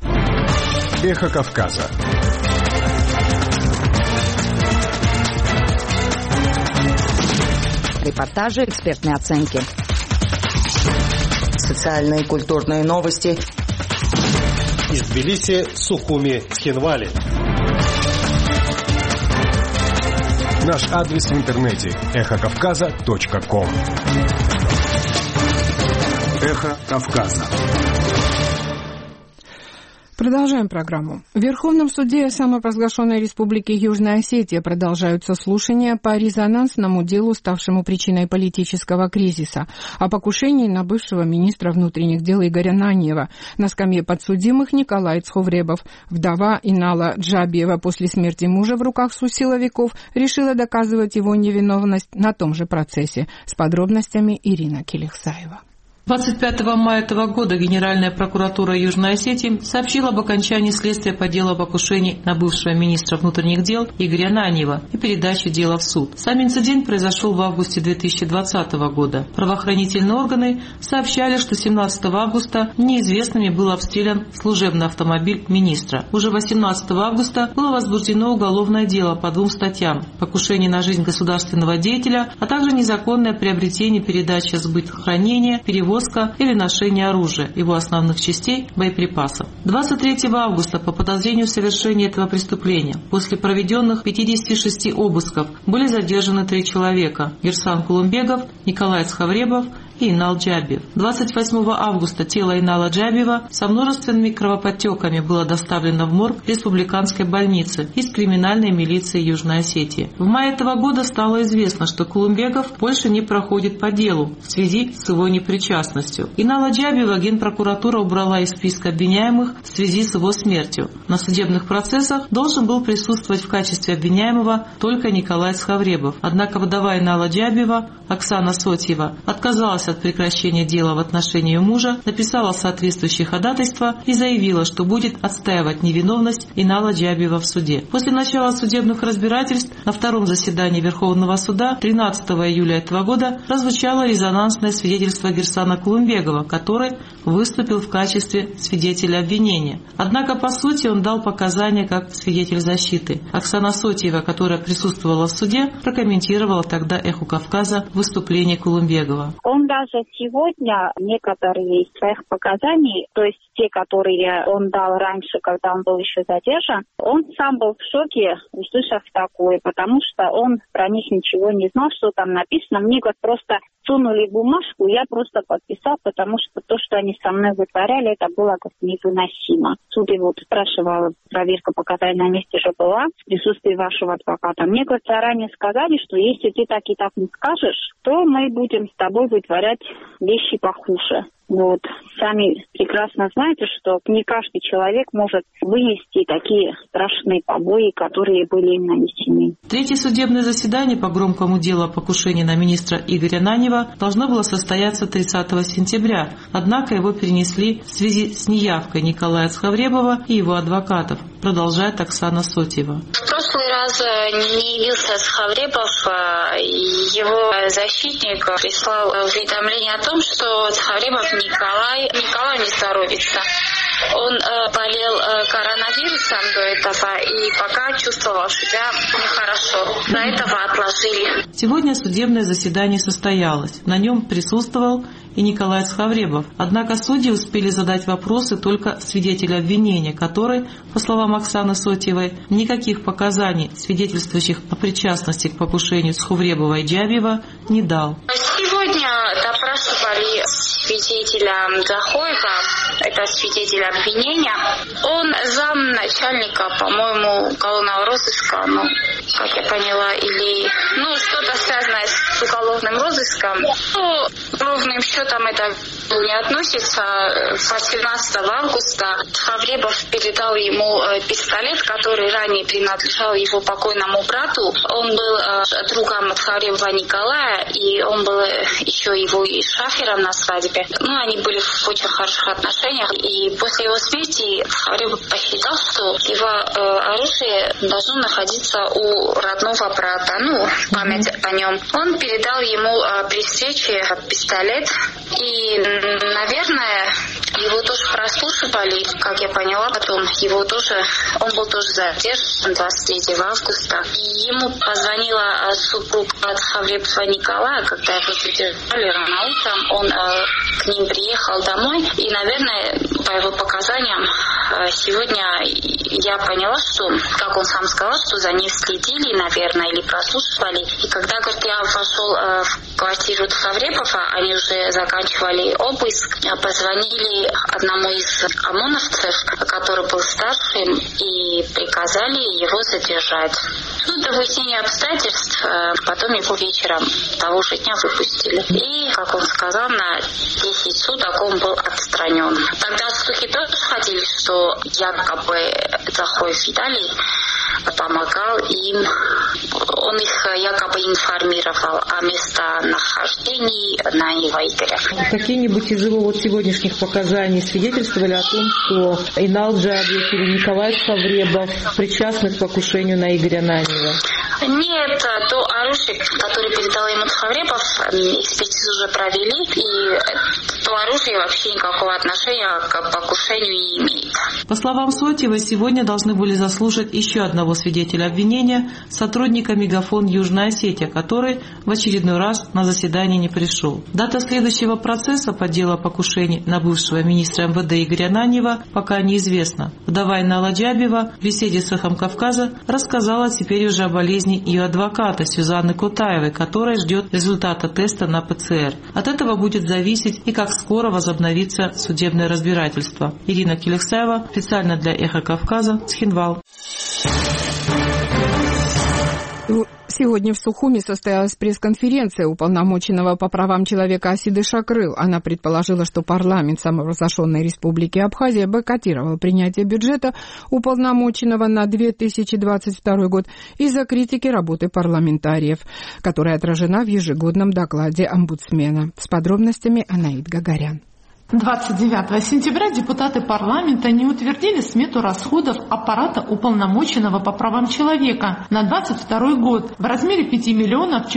Эхо Кавказа. Репортажи, экспертные оценки. Социальные и культурные новости. Из Тбилиси, Сухуми, Цхинвали. Наш адрес в интернете эхокавказа.ком. Эхо Кавказа. Продолжаем программу. В Верховном суде самопровозглашенной республики Южная Осетия продолжаются слушания по резонансному делу, ставшему причиной политического кризиса, о покушении на бывшего министра внутренних дел Игоря Наньева. На скамье подсудимых Николай Цховребов. Вдова Инала Джабиева после смерти мужа в руках силовиков решила доказывать его невиновность на том же процессе. С подробностями Ирина Келихсаева. 25 мая этого года Генеральная прокуратура Южной Осетии сообщила об окончании следствия по делу о покушении на бывшего министра внутренних дел Игоря Ананьева и передаче дела в суд. Сам инцидент произошел в августе 2020 года. Правоохранительные органы сообщали, что 17 августа неизвестными был обстрелян служебный автомобиль министра. Уже 18 августа было возбуждено уголовное дело по 2 статьям: покушение на жизнь государственного деятеля, а также незаконное приобретение, передача, сбыт, хранение, перевозка или ношение оружия, его основных частей, боеприпасов. 23 августа по подозрению в совершении этого преступления после проведенных 56 обысков были задержаны 3 человека: Герсан Кулумбегов, Николай Цхавребов и Инал Джабиев. 28 августа тело Инала Джабиева со множественными кровоподтеками было доставлено в морг республиканской больницы из криминальной милиции Южной Осетии. В мае этого года стало известно, что Кулумбегов больше не проходит по делу в связи с его непричастностью. Инала Джабиева Генпрокуратура убрала из списка обвиняемых в связи с его смертью. На судебных процессах должен был присутствовать в качестве обвиняемого только Николай Цхавребов. Однако вдова Инала Джабиева Оксана Сотьева отказалась от прекращения дела в отношении ее мужа, написала соответствующее ходатайство и заявила, что будет отстаивать невиновность Инала Джабиева в суде. После начала судебных разбирательств на втором заседании Верховного суда 13 июля этого года прозвучало резонансное свидетельство Герсана Кулумбегова, который выступил в качестве свидетеля обвинения. Однако, по сути, он дал показания как свидетель защиты. Оксана Сотьева, которая присутствовала в суде, прокомментировала тогда «Эху Кавказа» выступление Кулумбегова. Он даже сегодня некоторые из своих показаний, то есть те, которые он дал раньше, когда он был еще задержан, он сам был в шоке, услышав такое, потому что он про них ничего не знал, что там написано. Мне просто сунули бумажку, я просто подписал, потому что то, что они со мной вытворяли, это было невыносимо. Суд его спрашивал, проверка показаний на месте же была, в присутствии вашего адвоката. Мне заранее сказали, что если ты так и так не скажешь, то мы будем с тобой вытворять вещи похуже. Вот. Сами прекрасно знаете, что не каждый человек может вынести такие страшные побои, которые были им нанесены. Третье судебное заседание по громкому делу о покушении на министра Игоря Ананьева должно было состояться 30 сентября, однако его перенесли в связи с неявкой Николая Цхавребова и его адвокатов, продолжает Оксана Сотьева. В прошлый раз не явился Цхавребов, его защитник прислал уведомление о том, что Цхавребов Николай не здоровится. Он болел коронавирусом до этого и пока чувствовал себя нехорошо. До этого отложили. Сегодня судебное заседание состоялось. На нем присутствовал и Николай Цхавребов. Однако судьи успели задать вопросы только свидетелю обвинения, который, по словам Оксаны Сотьевой, никаких показаний, свидетельствующих о причастности к покушению Цхавребова и Джабиева, не дал. Сегодня допрашивали свидетеля Захоева, это свидетель обвинения. Он замначальника, по-моему, уголовного розыска, как я поняла, или что-то связанное с уголовным розыском. Ровным счетом это не относится. 18 августа Цхавребов передал ему пистолет, который ранее принадлежал его покойному брату. Он был другом Цхавребова Николая, и он был еще его и шафером на свадьбе. Они были в очень хороших отношениях. И после его смерти Цхавребов посчитал, что его оружие должно находиться у родного брата, память о нем. Он передал ему при встрече пистолет, и, наверное, его тоже прослушивали, как я поняла, потом он был тоже задержан 23 августа. И ему позвонила супруга Цхавребова Николая, когда его задержали рано утром, он к ним приехал домой, и, наверное, по его показаниям, сегодня я поняла, что, как он сам сказал, что за ним следили, наверное, или прослушивали. И когда, говорит, я вошел в квартиру Цхавребова, они уже заканчивали обыск, позвонили одному из ОМОНовцев, который был старшим, и приказали его задержать. До выяснения обстоятельств потом его вечером того же дня выпустили. И, как он сказал, на 10 суток он был отстранен. Тогда слухи тоже ходили, что что якобы Захоев Виталий помогал им, он их якобы информировал о местонахождении Наева Игоря. Какие-нибудь из его сегодняшних показаний свидетельствовали о том, что Инал Джабиев или Николай Савребов причастны к покушению на Игоря Наева? Нет, то оружие, которое передал ему Савребов, экспертизу уже провели, и то оружие вообще никакого отношения к покушению не имеет. По словам Сотьевой, сегодня должны были заслушать еще одного свидетеля обвинения, сотрудника Мегафон Южная Осетия, который в очередной раз на заседание не пришел. Дата следующего процесса по делу о покушении на бывшего министра МВД Игоря Нанева пока неизвестна. Вдова Инала Джабиева в беседе с «Эхом Кавказа» рассказала теперь уже о болезни ее адвоката Сюзанны Кутаевой, которая ждет результата теста на ПЦР. От этого будет зависеть и как скоро возобновится судебное разбирательство. Ирина Келексаева, специально для «Эха Кавказа», Цхинвал. Сегодня в Сухуми состоялась пресс-конференция уполномоченного по правам человека Асиды Шакрыл. Она предположила, что парламент самопровозглашенной республики Абхазия бойкотировал принятие бюджета уполномоченного на 2022 год из-за критики работы парламентариев, которая отражена в ежегодном докладе омбудсмена. С подробностями Анаид Гагарян. 29 сентября депутаты парламента не утвердили смету расходов аппарата уполномоченного по правам человека на 2022 год в размере 5 миллионов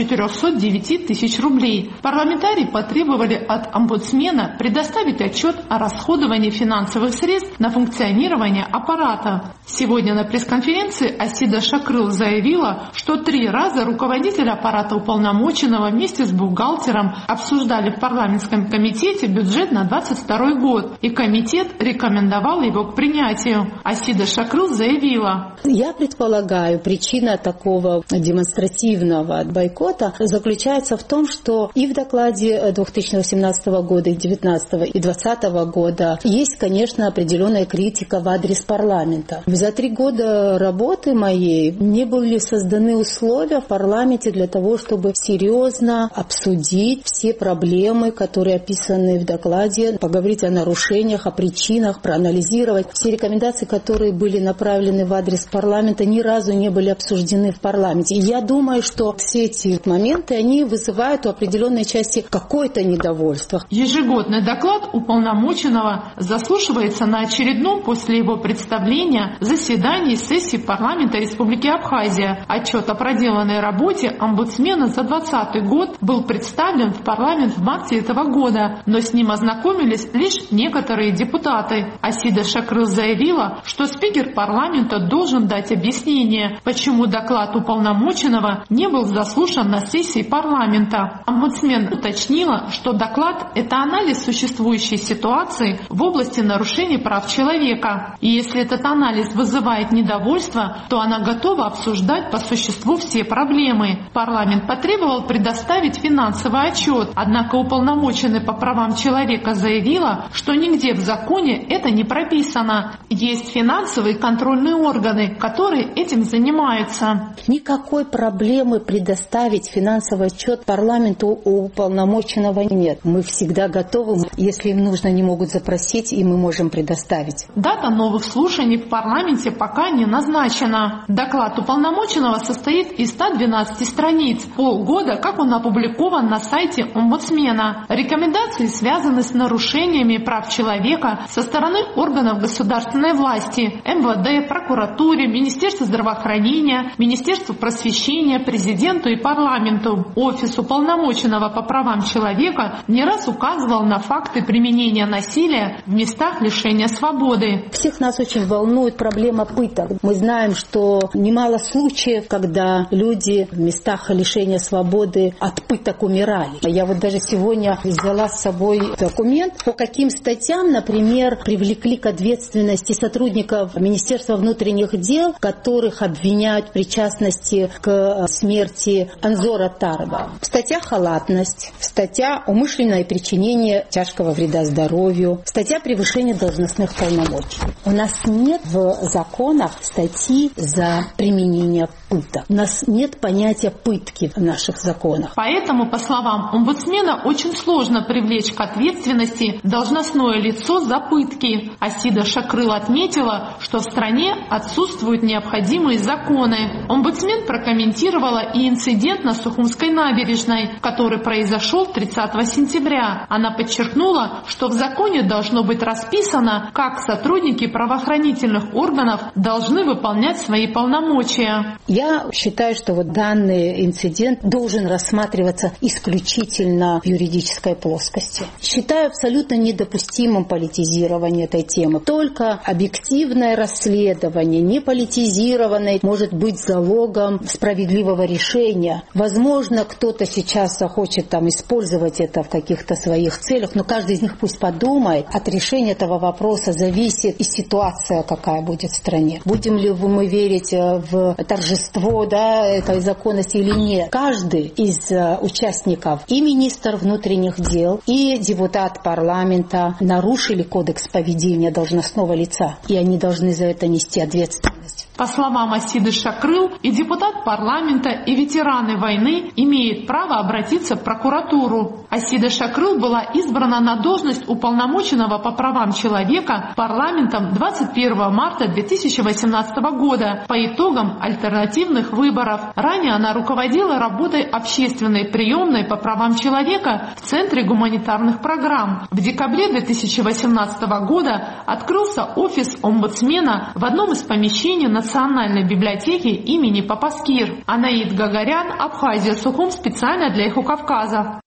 409 тысяч рублей. Парламентарии потребовали от омбудсмена предоставить отчет о расходовании финансовых средств на функционирование аппарата. Сегодня на пресс-конференции Асида Шакрыл заявила, что 3 раза руководитель аппарата уполномоченного вместе с бухгалтером обсуждали в парламентском комитете бюджет на 2022 год, и комитет рекомендовал его к принятию. Асида Шакрыл заявила: «Я предполагаю, причина такого демонстративного бойкота заключается в том, что и в докладе 2018 года, и 2019, и 2020 года есть, конечно, определенная критика в адрес парламента. За 3 года работы моей не были созданы условия в парламенте для того, чтобы серьезно обсудить все проблемы, которые описаны в докладе, поговорить о нарушениях, о причинах, проанализировать. Все рекомендации, которые были направлены в адрес парламента, ни разу не были обсуждены в парламенте. И я думаю, что все эти моменты, они вызывают у определенной части какое-то недовольство». Ежегодный доклад уполномоченного заслушивается на очередном после его представления заседании сессии парламента Республики Абхазия. Отчет о проделанной работе омбудсмена за 2020 год был представлен в парламент в марте этого года, но с ним ознакомились лишь некоторые депутаты. Асида Шакрыл заявила, что спикер парламента должен дать объяснение, почему доклад уполномоченного не был заслушан на сессии парламента. Омбудсмен уточнила, что доклад – это анализ существующей ситуации в области нарушений прав человека. И если этот анализ вызывает недовольство, то она готова обсуждать по существу все проблемы. Парламент потребовал предоставить финансовый отчет, однако уполномоченный по правам человека заявила, что нигде в законе это не прописано. Есть финансовые контрольные органы, которые этим занимаются. Никакой проблемы предоставить финансовый отчет парламенту у уполномоченного нет. Мы всегда готовы. Если им нужно, они могут запросить, и мы можем предоставить. Дата новых слушаний в парламенте пока не назначена. Доклад уполномоченного состоит из 112 страниц. Полгода, как он опубликован на сайте омбудсмена. Рекомендации связаны с нарушениями прав человека со стороны органов государственной власти, МВД, прокуратуре, Министерству здравоохранения, Министерству просвещения, президенту и парламенту. Офис уполномоченного по правам человека не раз указывал на факты применения насилия в местах лишения свободы. Всех нас очень волнует проблема пыток. Мы знаем, что немало случаев, когда люди в местах лишения свободы от пыток умирали. Я вот даже сегодня взяла с собой документ, по каким статьям, например, привлекли к ответственности сотрудников Министерства внутренних дел, которых обвиняют в причастности к смерти Анзора Тарова. Статья «Халатность», статья «Умышленное причинение тяжкого вреда здоровью», статья «Превышение должностных полномочий». У нас нет в законах статьи за применение пыток. У нас нет понятия пытки в наших законах. Поэтому, по словам омбудсмена, очень сложно привлечь к ответственности ответственности должностное лицо за пытки. Асида Шакрыл отметила, что в стране отсутствуют необходимые законы. Омбудсмен прокомментировала и инцидент на Сухумской набережной, который произошел 30 сентября. Она подчеркнула, что в законе должно быть расписано, как сотрудники правоохранительных органов должны выполнять свои полномочия. Я считаю, что вот данный инцидент должен рассматриваться исключительно в юридической плоскости. Считаю абсолютно недопустимым политизирование этой темы. Только объективное расследование, не политизированное, может быть залогом справедливого решения. Возможно, кто-то сейчас захочет использовать это в каких-то своих целях, но каждый из них пусть подумает. От решения этого вопроса зависит и ситуация, какая будет в стране. Будем ли мы верить в торжество этой законности или нет? Каждый из участников, и министр внутренних дел, и депутат парламента нарушили кодекс поведения должностного лица, и они должны за это нести ответственность. По словам Асиды Шакрыл, и депутат парламента, и ветераны войны имеют право обратиться в прокуратуру. Асида Шакрыл была избрана на должность уполномоченного по правам человека парламентом 21 марта 2018 года по итогам альтернативных выборов. Ранее она руководила работой общественной приемной по правам человека в Центре гуманитарных программ. В декабре 2018 года открылся офис омбудсмена в одном из помещений Национальной библиотеки имени Папаскир. Анаид Гагарян, Абхазия, Сухум, специально для «Эхо Кавказа».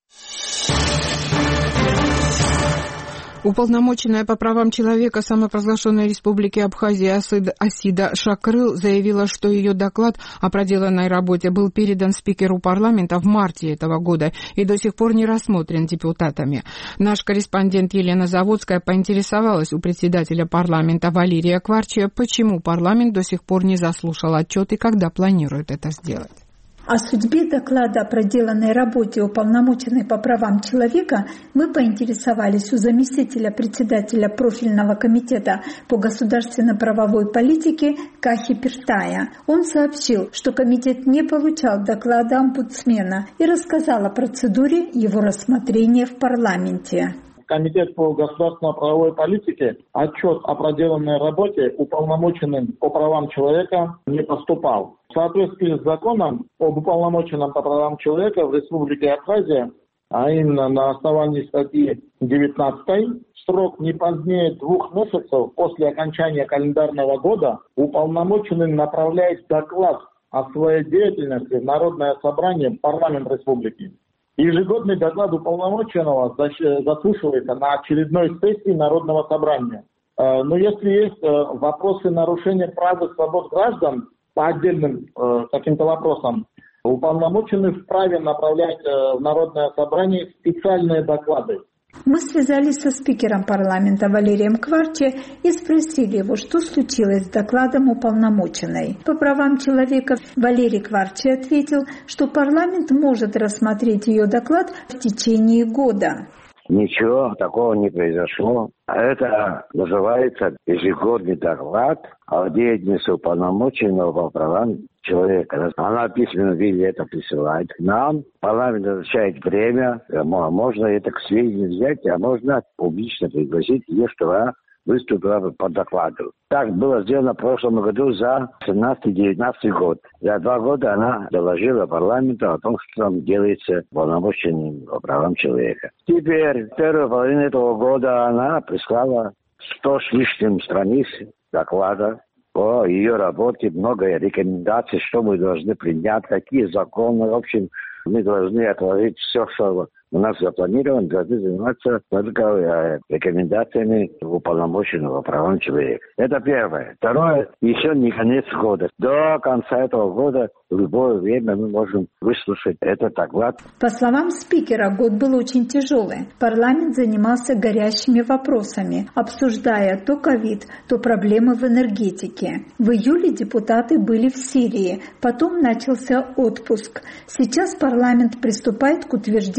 Уполномоченная по правам человека самопровозглашенной Республики Абхазия Асида Шакрыл заявила, что ее доклад о проделанной работе был передан спикеру парламента в марте этого года и до сих пор не рассмотрен депутатами. Наш корреспондент Елена Заводская поинтересовалась у председателя парламента Валерия Кварчия, почему парламент до сих пор не заслушал отчет и когда планирует это сделать. О судьбе доклада о проделанной работе уполномоченной по правам человека мы поинтересовались у заместителя председателя профильного комитета по государственно-правовой политике Кахи Пиртая. Он сообщил, что комитет не получал доклада омбудсмена и рассказал о процедуре его рассмотрения в парламенте. Комитет по государственно-правовой политике отчет о проделанной работе уполномоченным по правам человека не поступал. В соответствии с законом об уполномоченном по правам человека в Республике Абхазия, а именно на основании статьи 19, срок не позднее 2 месяцев после окончания календарного года уполномоченный направляет доклад о своей деятельности в Народное собрание в парламент республики. Ежегодный доклад уполномоченного заслушивается на очередной сессии Народного собрания. Но если есть вопросы нарушения прав и свобод граждан по отдельным каким-то вопросам, уполномоченный вправе направлять в Народное собрание специальные доклады. Мы связались со спикером парламента Валерием Кварчи и спросили его, что случилось с докладом уполномоченной. По правам человека Валерий Кварчи ответил, что парламент может рассмотреть ее доклад в течение года. Ничего такого не произошло. Это называется ежегодный доклад о деятельности уполномоченного по правам человека. Она в письменном виде это присылает к нам. Парламент назначает время. Можно это к сведению взять, а можно публично пригласить ее, чтобы она выступила по докладу. Так было сделано в прошлом году за 17-19 год. За 2 года она доложила парламенту о том, что там делается уполномоченным по правам человека. Теперь, в первую половину этого года она прислала 100 с лишним страниц доклада по ее работе, много рекомендаций, что мы должны принять, какие законы. В общем, мы должны отложить все, что у нас запланировано, должны заниматься только рекомендациями уполномоченного по правам человека. Это первое. Второе, еще не конец года. До конца этого года в любое время мы можем выслушать этот доклад. По словам спикера, год был очень тяжелый. Парламент занимался горящими вопросами, обсуждая то ковид, то проблемы в энергетике. В июле депутаты были в Сирии, потом начался отпуск. Сейчас парламент приступает к утверждению результатов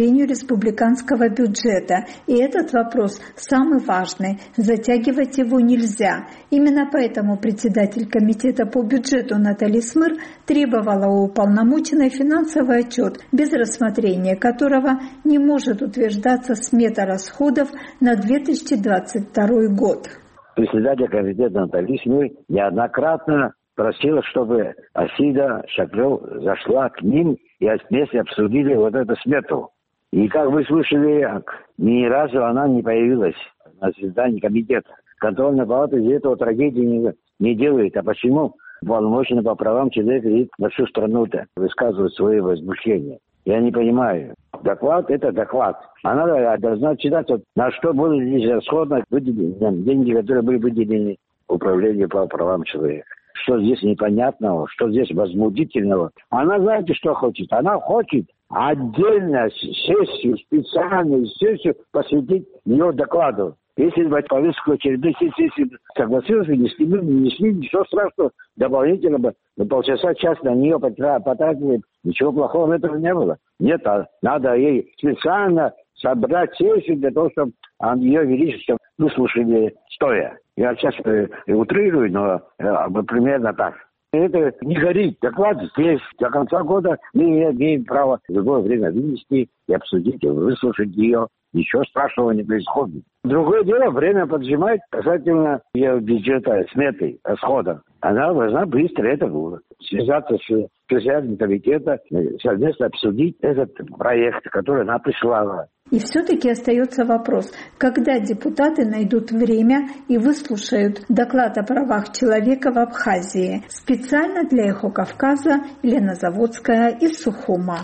республиканского бюджета. И этот вопрос самый важный. Затягивать его нельзя. Именно поэтому председатель комитета по бюджету Натали Смыр требовала у уполномоченной финансовый отчет, без рассмотрения которого не может утверждаться смета расходов на 2022 год. Председатель комитета Натали Смыр неоднократно просила, чтобы Асида Шаклёв зашла к ним и вместе обсудили вот эту смету. И как вы слышали, ни разу она не появилась на заседании комитета. Контрольная палата из этого трагедии не делает. А почему уполномоченный по правам человека едет на всю страну-то высказывать свои возмущения? Я не понимаю. Доклад – это доклад. Она должна читать, на что были здесь расходы, деньги, которые были выделены управлению по правам человека. Что здесь непонятного, что здесь возмутительного. Она знаете, что хочет? Она хочет отдельно сессию, специальную сессию посвятить ее докладу. Если бы повестку очередной сессии согласилась, не сними, ничего страшного, дополнительно бы полчаса-час на нее потратили, ничего плохого в этом не было. Нет, надо ей специально собрать сессию для того, чтобы ее величество выслушали стоя. Я сейчас утрирую, но примерно так. Это не горит. Доклад здесь. До конца года мы имеем право в любое время вынести и обсудить, и выслушать ее. Ничего страшного не происходит. Другое дело, время поджимает касательно ее бюджета, сметы, расходов. Она должна быстро это связаться с председателем комитета, совместно обсудить этот проект, который она прислала. И все-таки остается вопрос, когда депутаты найдут время и выслушают доклад о правах человека в Абхазии. Специально для «Эхо Кавказа» Елена Заводская из Сухума.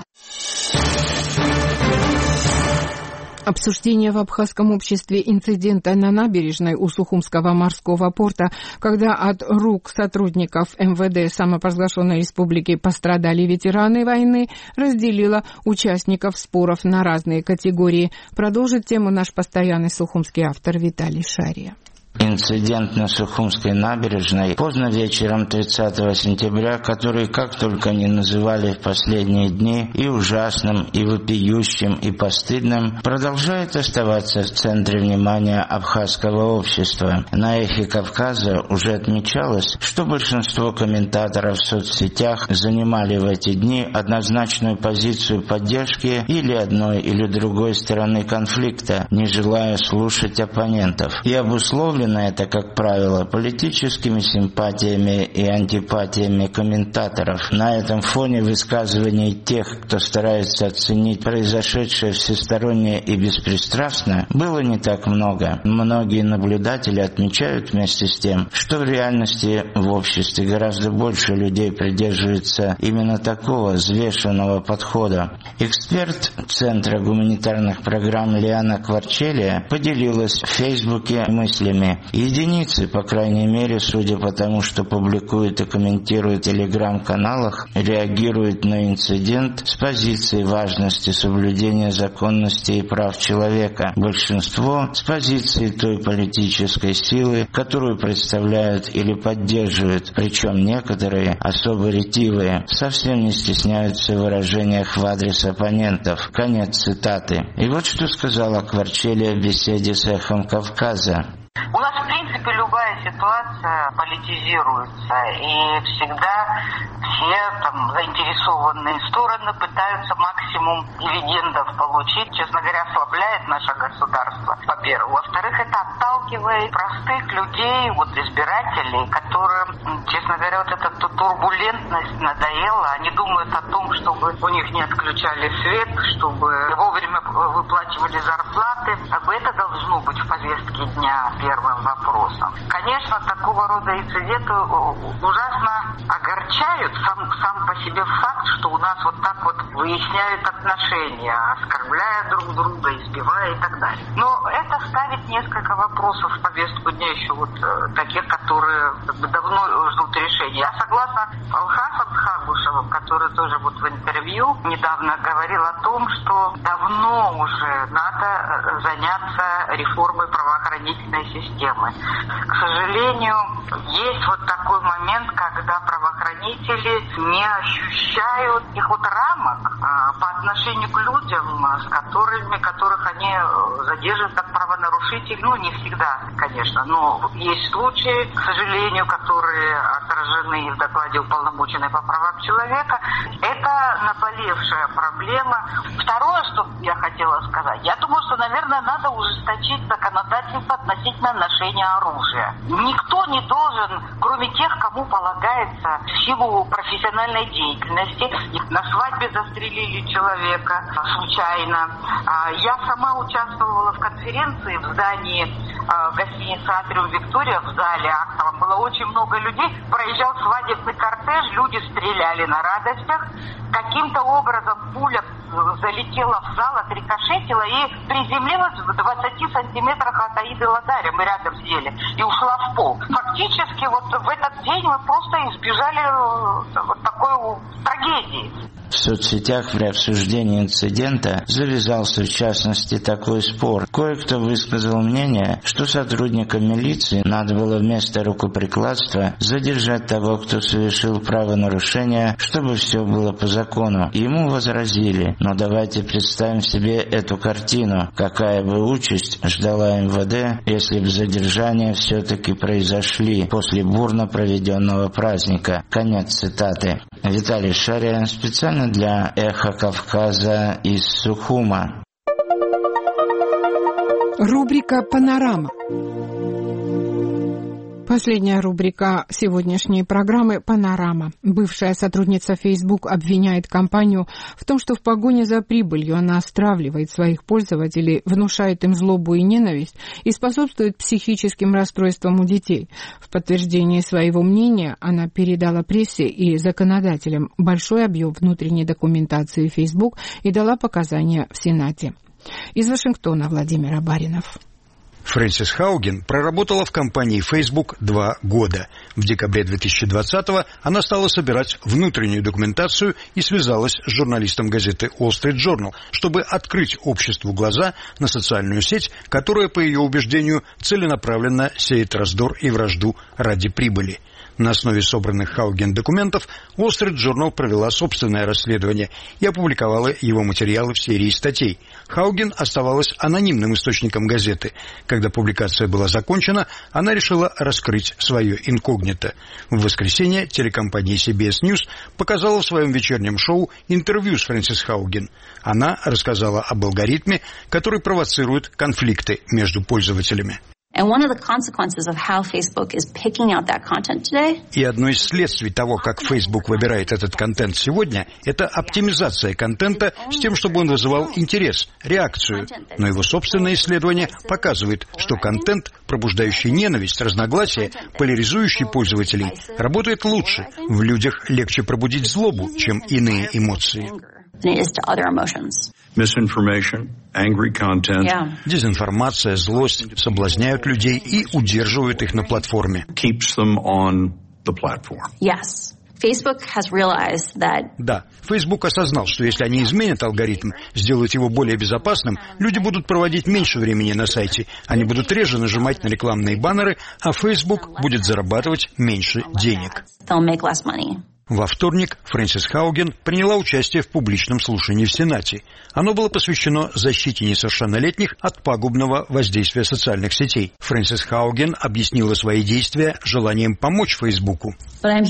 Обсуждение в абхазском обществе инцидента на набережной у Сухумского морского порта, когда от рук сотрудников МВД самопровозглашенной республики пострадали ветераны войны, разделило участников споров на разные категории. Продолжит тему наш постоянный сухумский автор Виталий Шария. Инцидент на Сухумской набережной поздно вечером 30 сентября, который как только не называли в последние дни и ужасным, и вопиющим, и постыдным, продолжает оставаться в центре внимания абхазского общества. На «Эхе Кавказа» уже отмечалось, что большинство комментаторов в соцсетях занимали в эти дни однозначную позицию поддержки или одной или другой стороны конфликта, не желая слушать оппонентов. И обусловлено это, как правило, политическими симпатиями и антипатиями комментаторов. На этом фоне высказываний тех, кто старается оценить произошедшее всесторонне и беспристрастно, было не так много. Многие наблюдатели отмечают вместе с тем, что в реальности в обществе гораздо больше людей придерживается именно такого взвешенного подхода. Эксперт Центра гуманитарных программ Лиана Кварчелия поделилась в Фейсбуке мыслями. Единицы, по крайней мере, судя по тому, что публикуют и комментируют в телеграм-каналах, реагируют на инцидент с позиции важности соблюдения законности и прав человека. Большинство с позиции той политической силы, которую представляют или поддерживают, причем некоторые, особо ретивые, совсем не стесняются в выражениях в адрес оппонентов. Конец цитаты. И вот что сказала Кварчелия в беседе с «Эхом Кавказа». У нас, в принципе, любая ситуация политизируется, и всегда все заинтересованные стороны пытаются максимум дивидендов получить. Честно говоря, ослабляет наше государство, во-первых. Во-вторых, это отталкивает простых людей, избирателей, которым, честно говоря, эта турбулентность надоела. Они думают о том, чтобы у них не отключали свет, чтобы вовремя выплачивали зарплаты. Это должно быть в повестке дня первым вопросом. Конечно, такого рода инциденты ужасно огорчают сам по себе факт, что у нас вот так выясняют отношения, оскорбляя друг друга, избивая и так далее. Но это ставит несколько вопросов в повестку дня еще таких, которые давно ждут решения. Я согласна Алхасом Хагушевым, который тоже в интервью недавно говорил о том, что давно уже надо заняться реформой правоохранительной системы. К сожалению, есть вот такой момент, когда правоохранители не ощущают их вот рамок по отношению к людям, которых они задерживают как правонарушителей. Ну, не всегда, конечно, но есть случаи, к сожалению, которые отражены в докладе уполномоченной по правам человека. Это наболевшая проблема. Второе, что я хотела сказать, я думаю, что, наверное, надо ужесточить законодательство относительно ношения оружия. Никто не должен, кроме тех, кому полагается в силу профессиональной деятельности, на свадьбе застрелили человека случайно. Я сама участвовала в конференции в здании гостиницы «Атриум Виктория», в зале актовом. Было очень много людей. Проезжал свадебный кортеж, люди стреляли на радостях. Каким-то образом пуля залетела в зал, отрикошетила и приземлилась в 20 сантиметрах от Аиды Ладаря. Мы рядом сидели. И ушла в пол. Фактически вот в этот день мы просто избежали вот такой трагедии. В соцсетях при обсуждении инцидента завязался, в частности, такой спор. Кое-кто высказал мнение, что сотрудникам милиции надо было вместо рукоприкладства задержать того, кто совершил правонарушение, чтобы все было по закону. Ему возразили: но давайте представим себе эту картину. Какая бы участь ждала МВД, если бы задержания все-таки произошли после бурно проведенного праздника. Конец цитаты. Виталий Шария, специально для «Эхо Кавказа» из Сухума. Рубрика «Панорама». Последняя рубрика сегодняшней программы «Панорама». Бывшая сотрудница Facebook обвиняет компанию в том, что в погоне за прибылью она стравливает своих пользователей, внушает им злобу и ненависть и способствует психическим расстройствам у детей. В подтверждение своего мнения она передала прессе и законодателям большой объем внутренней документации Facebook и дала показания в Сенате. Из Вашингтона Владимир Абаринов. Фрэнсис Хауген проработала в компании Facebook 2 года. В декабре 2020-го она стала собирать внутреннюю документацию и связалась с журналистом газеты Wall Street Journal, чтобы открыть обществу глаза на социальную сеть, которая, по ее убеждению, целенаправленно сеет раздор и вражду ради прибыли. На основе собранных Хауген документов Wall Street Journal провела собственное расследование и опубликовала его материалы в серии статей. Хауген оставалась анонимным источником газеты. Когда публикация была закончена, она решила раскрыть свое инкогнито. В воскресенье телекомпания CBS News показала в своем вечернем шоу интервью с Фрэнсис Хауген. Она рассказала об алгоритме, который провоцирует конфликты между пользователями. И одно из следствий того, как Facebook выбирает этот контент сегодня, это оптимизация контента с тем, чтобы он вызывал интерес, реакцию. Но его собственное исследование показывает, что контент, пробуждающий ненависть, разногласия, поляризующий пользователей, работает лучше. В людях легче пробудить злобу, чем иные эмоции. Дезинформация, злость соблазняют людей и удерживают их на платформе. Да, Facebook осознал, что если они изменят алгоритм, сделают его более безопасным, люди будут проводить меньше времени на сайте, они будут реже нажимать на рекламные баннеры, а Facebook будет зарабатывать меньше денег. Во вторник Фрэнсис Хауген приняла участие в публичном слушании в Сенате. Оно было посвящено защите несовершеннолетних от пагубного воздействия социальных сетей. Фрэнсис Хауген объяснила свои действия желанием помочь Фейсбуку. Я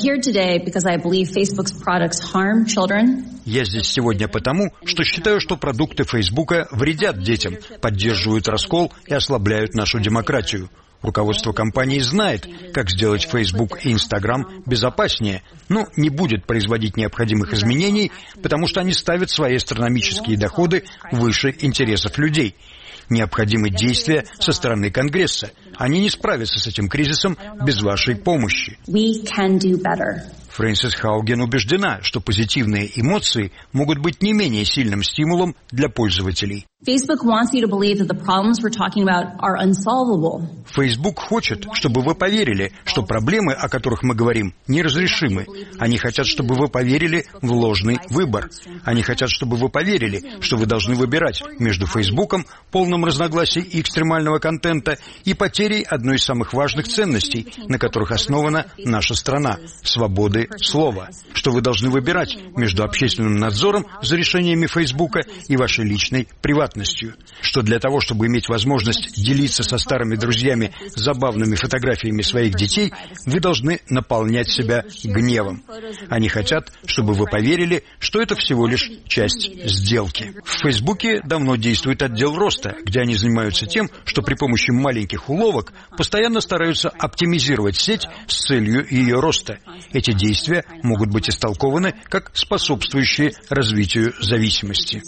здесь сегодня потому, что считаю, что продукты Фейсбука вредят детям, поддерживают раскол и ослабляют нашу демократию. Руководство компании знает, как сделать Facebook и Instagram безопаснее, но не будет производить необходимых изменений, потому что они ставят свои астрономические доходы выше интересов людей. Необходимы действия со стороны Конгресса. Они не справятся с этим кризисом без вашей помощи. Фрэнсис Хауген убеждена, что позитивные эмоции могут быть не менее сильным стимулом для пользователей. Facebook wants you to believe that the problems we're talking about are unsolvable. Facebook хочет, чтобы вы поверили, что проблемы, о которых мы говорим, неразрешимы. Они хотят, чтобы вы поверили в ложный выбор. Они хотят, чтобы вы поверили, что вы должны выбирать между Фейсбуком, полным разногласий и экстремального контента, и потерей одной из самых важных ценностей, на которых основана наша страна – свободы слова. Что вы должны выбирать между общественным надзором за решениями Фейсбука и вашей личной приватностью. Что для того, чтобы иметь возможность делиться со старыми друзьями забавными фотографиями своих детей, вы должны наполнять себя гневом. Они хотят, чтобы вы поверили, что это всего лишь часть сделки. В Фейсбуке давно действует отдел роста, где они занимаются тем, что при помощи маленьких уловок постоянно стараются оптимизировать сеть с целью ее роста. Эти действия могут быть истолкованы как способствующие развитию зависимости.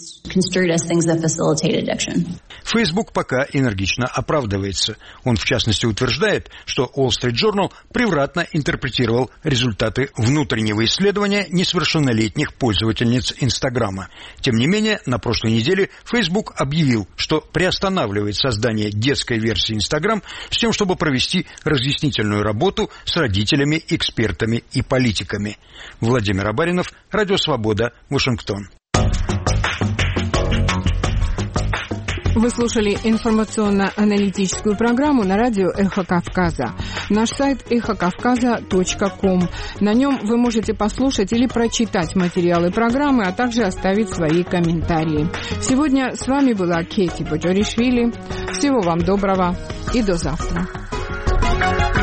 Facebook пока энергично оправдывается. Он, в частности, утверждает, что Wall Street Journal превратно интерпретировал результаты внутреннего исследования несовершеннолетних пользовательниц Инстаграма. Тем не менее, на прошлой неделе Facebook объявил, что приостанавливает создание детской версии Инстаграм с тем, чтобы провести разъяснительную работу с родителями, экспертами и политиками. Владимир Абаринов, Радио Свобода, Вашингтон. Вы слушали информационно-аналитическую программу на радио «Эхо Кавказа». Наш сайт эхокавказа.ком. На нем вы можете послушать или прочитать материалы программы, а также оставить свои комментарии. Сегодня с вами была Кэти Боджоришвили. Всего вам доброго и до завтра.